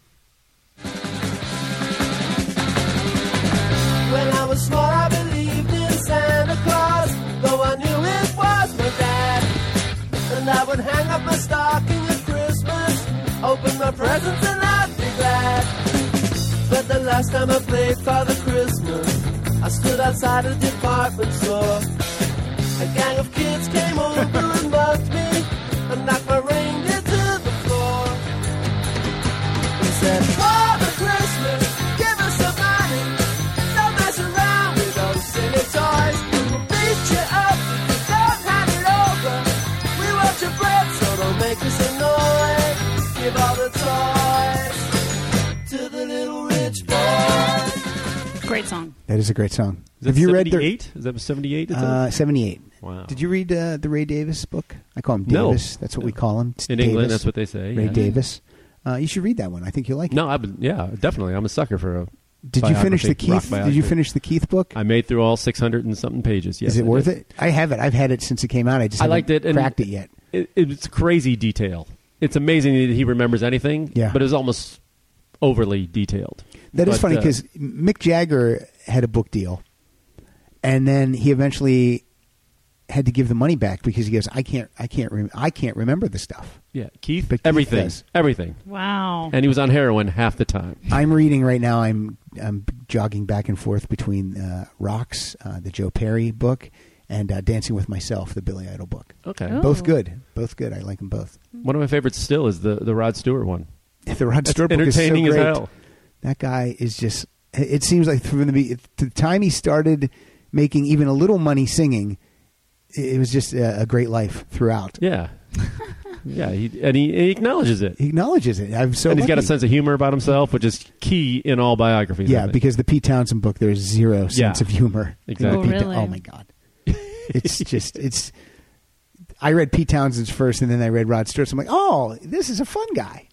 When I was small, I believed in Santa Claus, though I knew it was my dad. And I would hang up my stocking at Christmas, open my presents and I'd be glad. But the last time I played Father Christmas, I stood outside a department store. A gang of kids came over and mugged me and knocked my reindeer to the floor. He said, Father Christmas, give us some money. Don't mess around with those silly toys. We'll beat you up if you don't hand it over. We want your bread, so don't make us annoy. Give all the toys to the little rich boy. Great song. That is a great song. Is Have that you read the seventy-eight? Is that seventy-eight? uh, seventy-eight? Wow. Did you read uh, the Ray Davis book? I call him No. Davis. That's what we call him. It's In Davis. England, that's what they say. Ray yeah. Davis. Uh, you should read that one. I think you'll like it. No, I would, yeah, definitely. I'm a sucker for a. Did you finish the biography, rock Keith? Did biography. you finish the Keith book? I made through all six hundred and something pages. Yes, is it I worth did. it? I have it. I've had it since it came out. I just I haven't liked it. And cracked it yet. It, it's crazy detail. It's amazing that he remembers anything. Yeah. but it's almost overly detailed. That is But, funny uh, because Mick Jagger had a book deal, and then he eventually had to give the money back because he goes, "I can't, I can't, rem- I can't remember the stuff." yeah, Keith, But Keith everything, does. everything, Wow. and he was on heroin half the time. I'm reading right now. I'm I'm jogging back and forth between uh, Rocks, uh, the Joe Perry book, and uh, Dancing with Myself, the Billy Idol book. Okay, Oh. Both good, both good. I like them both. one of my favorites still is the the Rod Stewart one. The Rod That's Stewart book is so entertaining as great. hell. That guy is just. It seems like from the, be- the time he started making even a little money singing, it was just a, a great life throughout. Yeah, yeah, he, and he, he acknowledges it. He acknowledges it. I'm so. and he's got a lucky. sense of humor about himself, which is key in all biographies. I Yeah, think. because the Pete Townsend book, there's zero sense Yeah. of humor. in Exactly. the Oh, Pete Tow- really? oh my god, it's just it's. I read Pete Townsend's first, and then I read Rod Stewart's. I'm like, oh, this is a fun guy.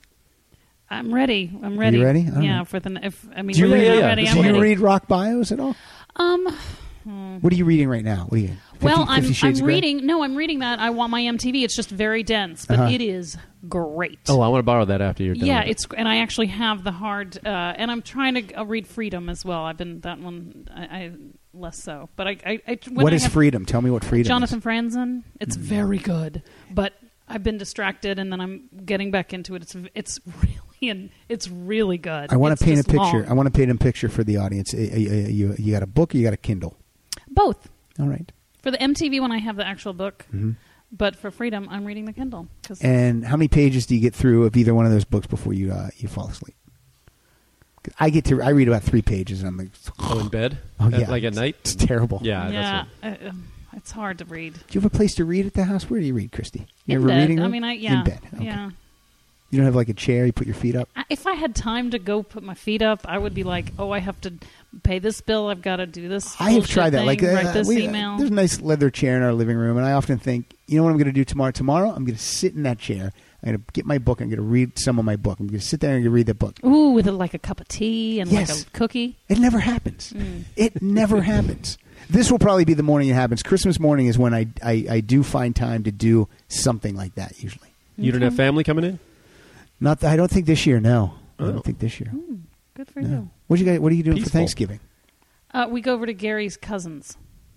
I'm ready. I'm ready. you ready? All Yeah, right. for the if I mean, Do you if read, you're yeah, ready, this I'm do you ready. read rock bios at all? Um. What are you reading right now? What are you? fifty, Well, I'm, Fifty Shades I'm of Grey? reading. No, I'm reading that. I want my M T V. It's just very dense, but Uh-huh. it is great. oh, I want to borrow that after you're done. Yeah, with it. it's and I actually have the hard, uh, and I'm trying to uh, read Freedom as well. I've been that one, I, I less so, but I. I, I when What I is have freedom? Tell me what freedom Jonathan is. Franzen. It's very good, but I've been distracted, and then I'm getting back into it. It's it's really and it's really good. I want It's to paint a just picture. long. I want to paint a picture for the audience. Uh, uh, You, you got a book or you got a Kindle? Both. All right. For the M T V one, I have the actual book, Mhm. but for Freedom, I'm reading the Kindle. 'cause And how many pages do you get through of either one of those books before you uh, you fall asleep? 'Cause I get to I read about three pages and I'm like, Oh, in bed? Oh, At- yeah. like at night? It's terrible. Yeah, yeah, that's uh, um, it's hard to read. Do you have a place to read at the house? Where do you read, Christy? You In have a bed. reading I room? mean, I yeah, In bed. Okay. yeah. You don't have like a chair. You put your feet up. I- If I had time to go put my feet up, I would be like, oh, I have to pay this bill. I've got to do this. I have bullshit tried that. thing, Like uh, write this we, email. there's a nice leather chair in our living room, and I often think, you know what I'm going to do tomorrow? Tomorrow, I'm going to sit in that chair. I'm going to get my book. I'm going to read some of my book. I'm going to sit there and I'm going to read the book. Ooh, with a, like a cup of tea and Yes. like a cookie. It never happens. Mm. It never happens. This will probably be the morning it happens. Christmas morning is when I, I, I do find time to do something like that usually. You don't have family coming in? Not that, I don't think this year, no. I Oh. don't think this year. Mm, good for No. you. What you guys, what are you doing for Peaceful. Thanksgiving? Uh, we go over to Gary's cousins.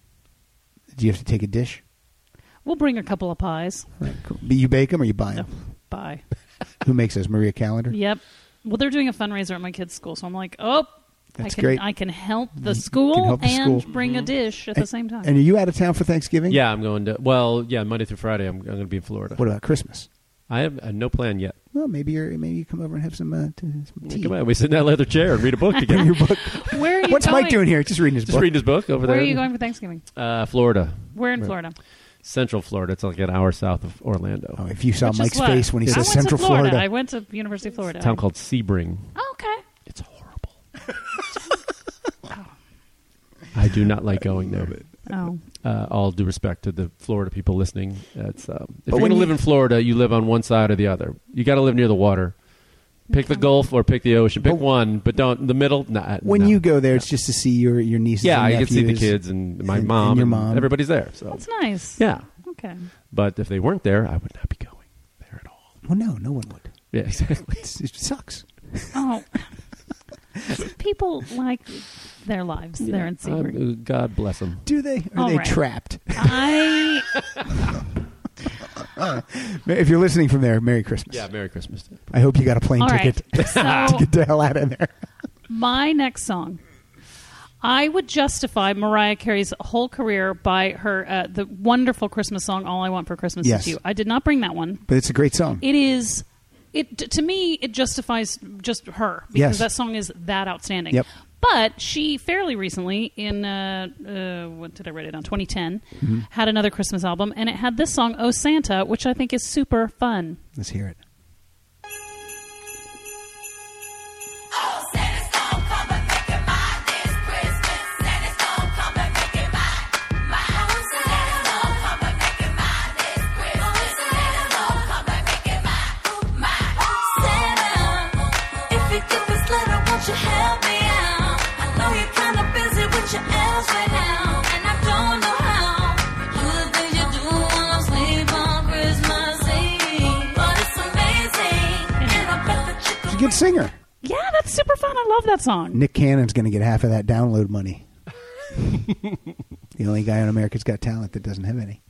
Do you have to take a dish? We'll bring a couple of pies. Right, cool. But you bake them or you buy them? Bye. Who makes those? Maria Callender? Yep. Well, they're doing a fundraiser at my kids' school, so I'm like, oh, That's I can great. I can help the You school can help the and school. bring a dish at the same time. And are you out of town for Thanksgiving? Yeah, I'm going to. Well, yeah, Monday through Friday. I'm, I'm going to be in Florida. What about Christmas? I have uh, no plan yet. Well, maybe you're maybe you come over and have some, uh, t- some tea. Come on, we sit in that leather chair and read a book Bring together. your book. Where are you What's going? Mike doing here? Just reading his Just book. reading his book over Where there. are you going for Thanksgiving? Uh, Florida. Where in Right. Florida? Central Florida. It's like an hour south of Orlando. Oh, if you saw Which is Mike's what? face when he I said went Central to Florida. Florida. I went to University of Florida. A town called Sebring. Oh, okay. It's horrible. I do not like going there. Oh. Uh, all due respect to the Florida people listening, it's um, if But you're when going to you- live in Florida, you live on one side or the other. You got to live near the water. Pick the Gulf or pick the ocean. Pick But- one, but don't the middle. Nah, When no. you go there, it's just to see your, your nieces yeah, and I get to see the nephews kids and my and- mom and your and mom. everybody's there. So That's nice. yeah, Okay. but if they weren't there, I would not be going there at all. Well, no, no one would. Yeah, exactly. It's, it sucks. Oh. People like their lives. They're in Sebring. Uh, God bless them. Do they? Or are All they right. trapped? I If you're listening from there, Merry Christmas. Yeah, Merry Christmas. I hope you got a plane All ticket right. So- to get the hell out of there. My next song. I would justify Mariah Carey's whole career by her uh, the wonderful Christmas song "All I Want for Christmas Yes. Is You." I did not bring that one. But it's a great song. It is. It to me, it justifies just her because Yes. that song is that outstanding. Yep. But she fairly recently, in uh, uh, what did I write it on? twenty ten, Mm-hmm. had another Christmas album, and it had this song "Oh Santa," which I think is super fun. Let's hear it. Good singer. Yeah, that's super fun. I love that song. Nick Cannon's going to get half of that download money. The only guy on America's Got Talent that doesn't have any.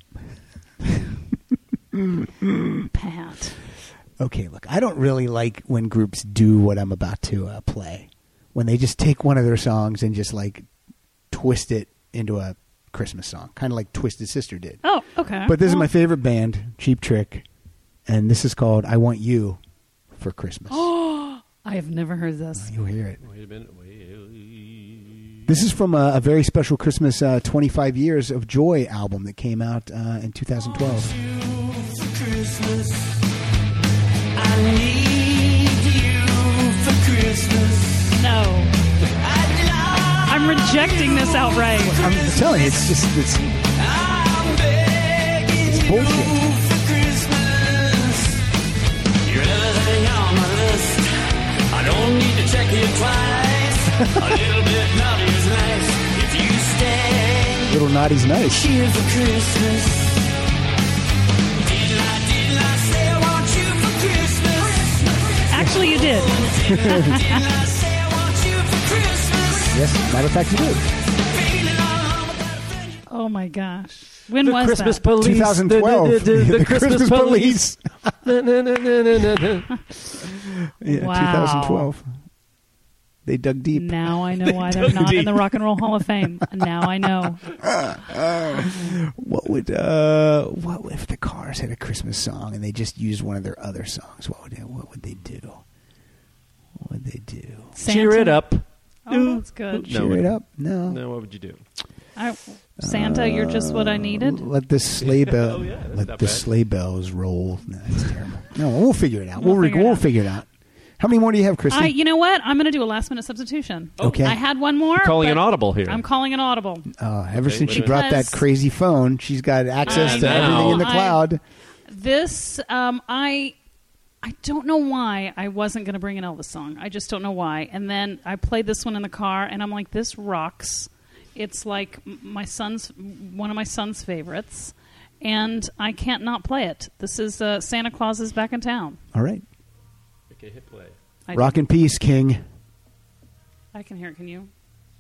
Pat. Okay, look, I don't really like when groups do what I'm about to uh, play. When they just take one of their songs and just like twist it into a Christmas song, kind of like Twisted Sister did. Oh, okay. But this well, is my favorite band, Cheap Trick, and this is called "I Want You for Christmas." Oh, I have never heard this. You'll hear it. Wait a minute. Wait. This is from a, a very special Christmas uh, twenty-five Years of Joy album that came out uh, in two thousand twelve. For Christmas, I need you for Christmas. No. I'm rejecting this outright. I'm telling you, it's just it's, I'm begging it's bullshit. you for Christmas. You're everything on my list. I don't need to check it twice. A little bit naughty is nice if you stay. Little Naughty's nice. Here for Christmas. Didn't I, didn't I say I want you for Christmas? Actually, you did. Didn't I say I want you for Christmas? Yes, matter of fact, you did. Oh my gosh. When The was Christmas that? Police. twenty twelve. The, the, the, the The Christmas, Christmas Police. Na, na, na, na, na, na. Yeah, Wow. twenty twelve. They dug deep. Now I know why they're dug not in deep. the Rock and Roll Hall of Fame. Now I know. What would uh, what if the Cars had a Christmas song and they just used one of their other songs? What would they, what would they do? What would they do? Santa? Cheer it up. Oh, that's good. No, Cheer what- it up? No. No, what would you do? I, Santa, you're just what I needed. Let the sleigh bell. Oh, yeah, that's let not the bad. sleigh bells roll. No, that's terrible. No, we'll figure it out. We'll We'll re- figure it we'll out. figure it out. How many more do you have, Christy? I, you know what? I'm going to do a last minute substitution. Okay. I had one more. Calling but an audible here. I'm calling an audible. Uh, ever Okay, since she wait a brought that Because- crazy phone, she's got access I to know. everything in the I- cloud. This, um, I, I don't know why I wasn't going to bring an Elvis song. I just don't know why. And then I played this one in the car, and I'm like, this rocks. It's like m- my son's one of my son's favorites, and I can't not play it. This is uh, Santa Claus is Back in Town. All right. Okay, hit play. I, Rock and peace, King. I can hear it. Can you?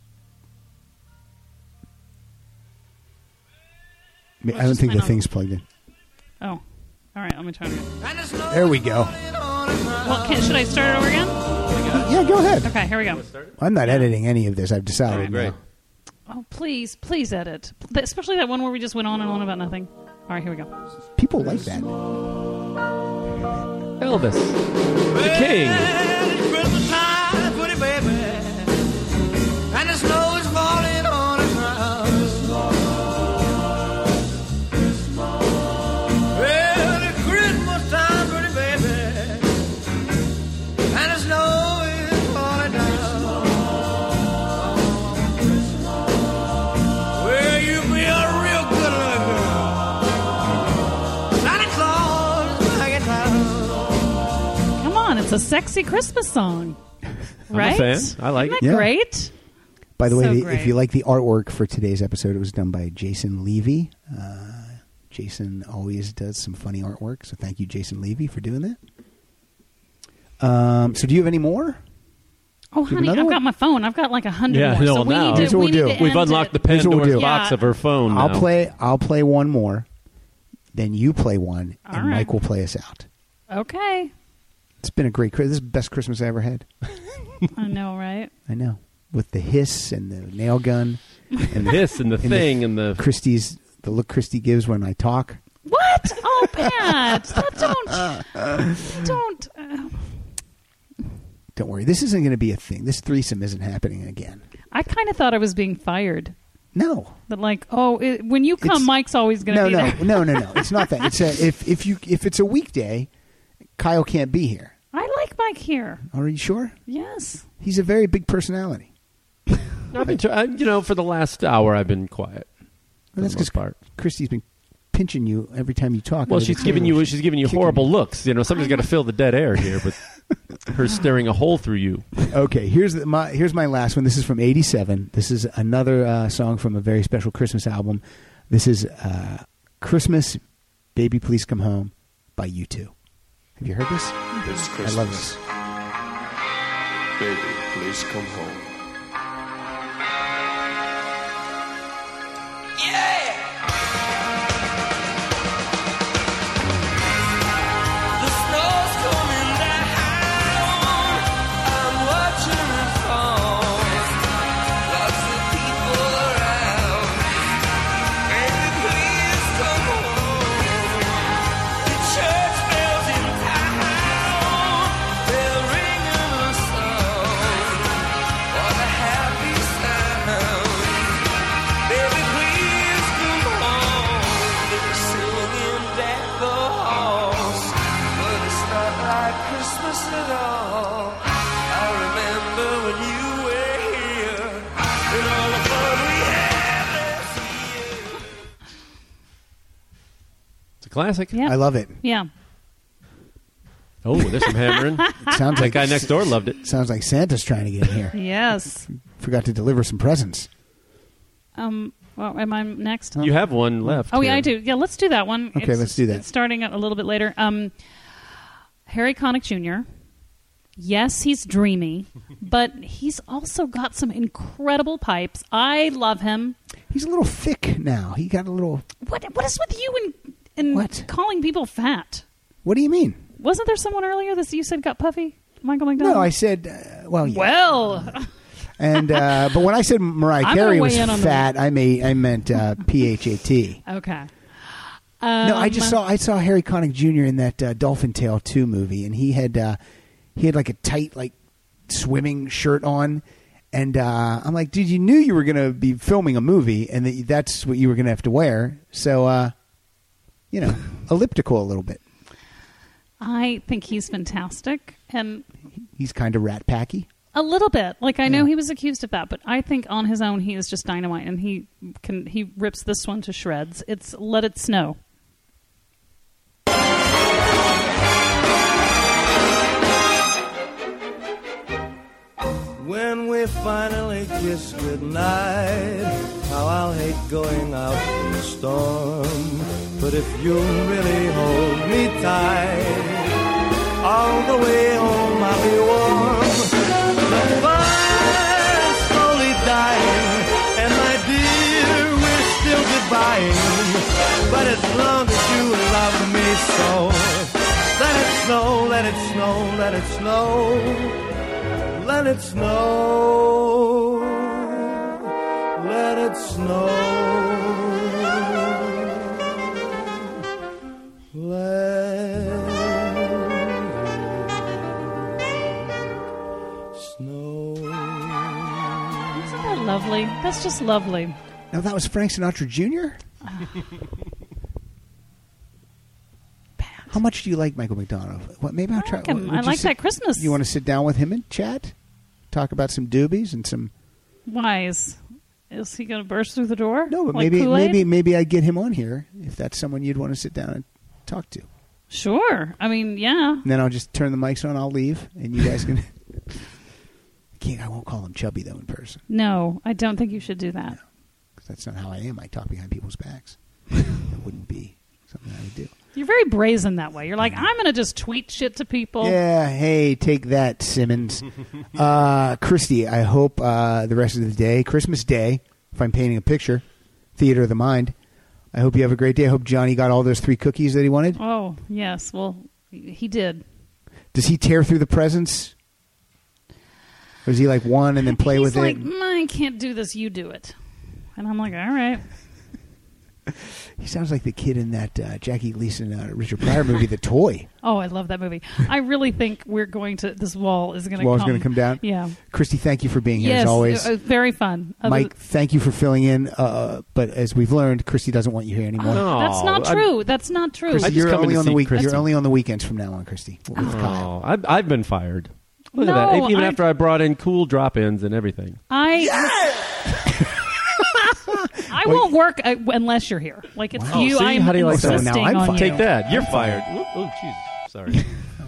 I don't just think my the number. thing's plugged in. Oh, all right. Let me try it again. There we go. Well, can, should I start it over again? Yeah, go ahead. Okay, here we go. I'm not editing any of this. I've decided. Oh, great. now. Oh, please, please edit. Especially that one where we just went on and on about nothing. All right, here we go. People like that. Elvis. The King. It's Christmas time, pretty baby, and the snow is falling on the ground. Well, it's Christmas time, pretty baby, and the snow is falling down. Well, you be a real good little girl. Santa Claus is back in town. Come on, it's a sexy Christmas song. I'm Right? a fan. I like Isn't it. that Yeah. great? By the way, So the, great. if you like the artwork for today's episode, it was done by Jason Levy. Uh, Jason always does some funny artwork, so thank you, Jason Levy, for doing that. Um, so, do you have any more? Oh, have honey, another I've one? got my phone. I've got like a hundred Yeah, more. no, so we now- need Here's to, what we we'll need do. to We've end unlocked it. the Here's what we'll Pandora's do. box Yeah. of her phone now. I'll play. I'll play one more. then you play one, All and right. Mike will play us out. Okay. It's been a great Christmas. This is the best Christmas I ever had. I know, right? I know. With the hiss and the nail gun. And the hiss and the thing and the... Christie's, the look Christy gives when I talk. What? Oh, Pat. That don't... don't... Uh, Don't worry. This isn't going to be a thing. This threesome isn't happening again. I kind of thought I was being fired. No. That like, oh, it, when you come, It's- Mike's always going to No, be no, there. no, no, no. It's not that. It's a, if if you if it's a weekday, Kyle can't be here. I like Mike here. Are you sure? Yes. He's a very big personality. I've been, tr- I, you know, for the last hour, I've been quiet. For Well, that's the most because part. Christy's been pinching you every time you talk. Well, under the she's giving table. you she's giving you Kicking horrible looks. You know, somebody's got to fill the dead air here, but her staring a hole through you. Okay, here's the, my here's my last one. This is from eighty-seven. This is another uh, song from a very special Christmas album. This is uh, Christmas, Baby Please Come Home by U two. Have you heard this? It's I Christmas. love this. Baby, please come home. The snow's coming down. I'm watching it fall. Lots of people around. Baby, please come home. The church bells in town, they're ringing a song. What a happy sound. Baby, please come home. They're singing Deck the Halls, but it's not like Christmas at all. I remember when you were here and all the fun we had last year. It's a classic. Yeah. I love it. Yeah. Oh, there's some hammering. Sounds that like guy next door loved it. Sounds like Santa's trying to get in here. Yes. Forgot to deliver some presents. Um. Well, am I next? You have one left. Oh yeah, here. I do. Yeah, let's do that one. Okay, It's- let's do that. It's starting a little bit later. Um, Harry Connick Junior Yes, he's dreamy, but he's also got some incredible pipes. I love him. He's a little thick now. He got a little. What What is with you and and What? calling people fat? What do you mean? Wasn't there someone earlier that you said got puffy? Michael McDonald. No, I said. Uh, well, yeah. Well, And uh, but when I said Mariah I'm Carey gonna was weigh in on the- fat, I may I meant uh, P H A T. okay. No, I Um, just saw I saw Harry Connick Junior in that uh, Dolphin Tale two movie, and he had uh, he had like a tight like swimming shirt on, and uh, I'm like, dude, you knew you were going to be filming a movie, and that that's what you were going to have to wear, so uh, you know, elliptical a little bit. I think he's fantastic, and He's kind of rat packy. a little bit. Like I know he was accused of that, but I think on his own he is just dynamite, and he can he rips this one to shreds. It's Let It Snow. When we finally kiss goodnight, how I'll hate going out in the storm. But if you'll really hold me tight, all the way home I'll be warm. The fire's slowly dying, and my dear, we're still goodbying. But as long as you love me so, let it snow, let it snow, let it snow. Let it snow, let it snow, let it snow. Isn't that lovely? That's just lovely. Now that was Frank Sinatra Junior How much do you like Michael McDonald? What? Maybe I'll try. like him. would I you like sit- that Christmas. You want to sit down with him and chat, talk about some doobies and some. Why is is he going to burst through the door? No, but Like maybe Kool-Aid? maybe maybe I'd get him on here if that's someone you'd want to sit down and talk to. Sure. I mean, yeah. And then I'll just turn the mics on. I'll leave, and you guys can. Can't, I won't call him chubby though in person. No, I don't think you should do that. 'Cause that's not how I am. I talk behind people's backs. That wouldn't be something I would do. You're very brazen that way. You're like, I'm going to just tweet shit to people. Yeah, hey, take that, Simmons. uh, Christy, I hope uh, the rest of the day, Christmas Day, if I'm painting a picture, Theater of the Mind, I hope you have a great day. I hope Johnny got all those three cookies that he wanted. Oh, yes. Well, he did. Does he tear through the presents? Or is he like one and then play He's with like, it? "Mm, I can't do this. You do it. And I'm like, all right. He sounds like the kid in that uh, Jackie Gleason, uh, Richard Pryor movie, The Toy. Oh, I love that movie. I really think we're going to, this wall is going to come. Wall's going to come down? Yeah. Christy, thank you for being here Yes, as always. uh, very fun. Other Mike, thank you for filling in. Uh, but as we've learned, Christy doesn't want you here anymore. Oh, that's not true. That's not true. Christy, you're coming only to on the see week. Christy. You're only on the weekends from now on, Christy. With Kyle. Oh, I've, I've been fired. Look No, at that. Even I- after I brought in cool drop-ins and everything. I I won't work uh, unless you're here. Like it's Wow. you. See? I'm How do you like that? insisting So now I'm on fired. you. Take that. You're fired. Whoop. Oh, jeez. Sorry.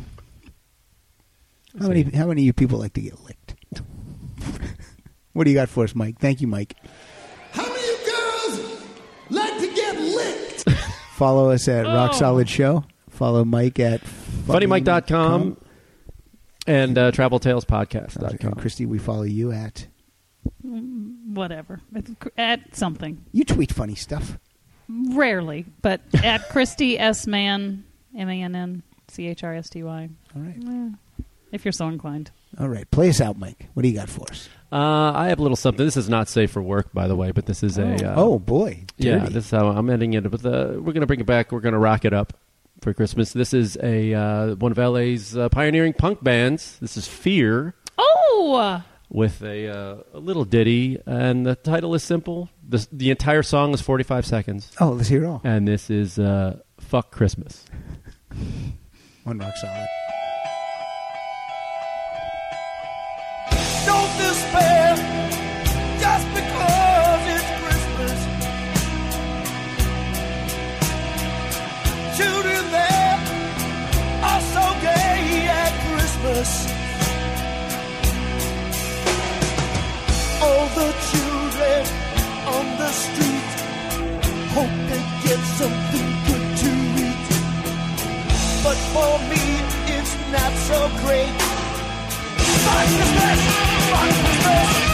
How many? How many of you people like to get licked? What do you got for us, Mike? Thank you, Mike. How many of you girls like to get licked? Follow us at Oh. Rock Solid Show. Follow Mike at funny mike dot com and uh, travel tales podcast dot com. And Christy, we follow you at. Whatever. At something. You tweet funny stuff. Rarely, but at Christy S. Mann, M A N N C H R S T Y. All right. Eh, if you're so inclined. All right. Play us out, Mike. What do you got for us? Uh, I have a little something. This is not safe for work, by the way, but this is a. Uh, Oh, boy. yeah. Dirty. This is how I'm ending it. But the, we're going to bring it back. We're going to rock it up for Christmas. This is a uh, one of L A's uh, pioneering punk bands. This is Fear. Oh! With a, uh, a little ditty, and the title is simple. The, the entire song is forty-five seconds. Oh, let's hear it all. And this is uh, Fuck Christmas. One Rock Solid. Don't despair just because it's Christmas. Children there are so gay at Christmas. All the children on the street hope they get something good to eat. But for me, it's not so great. Fuck Christmas! Fuck Christmas!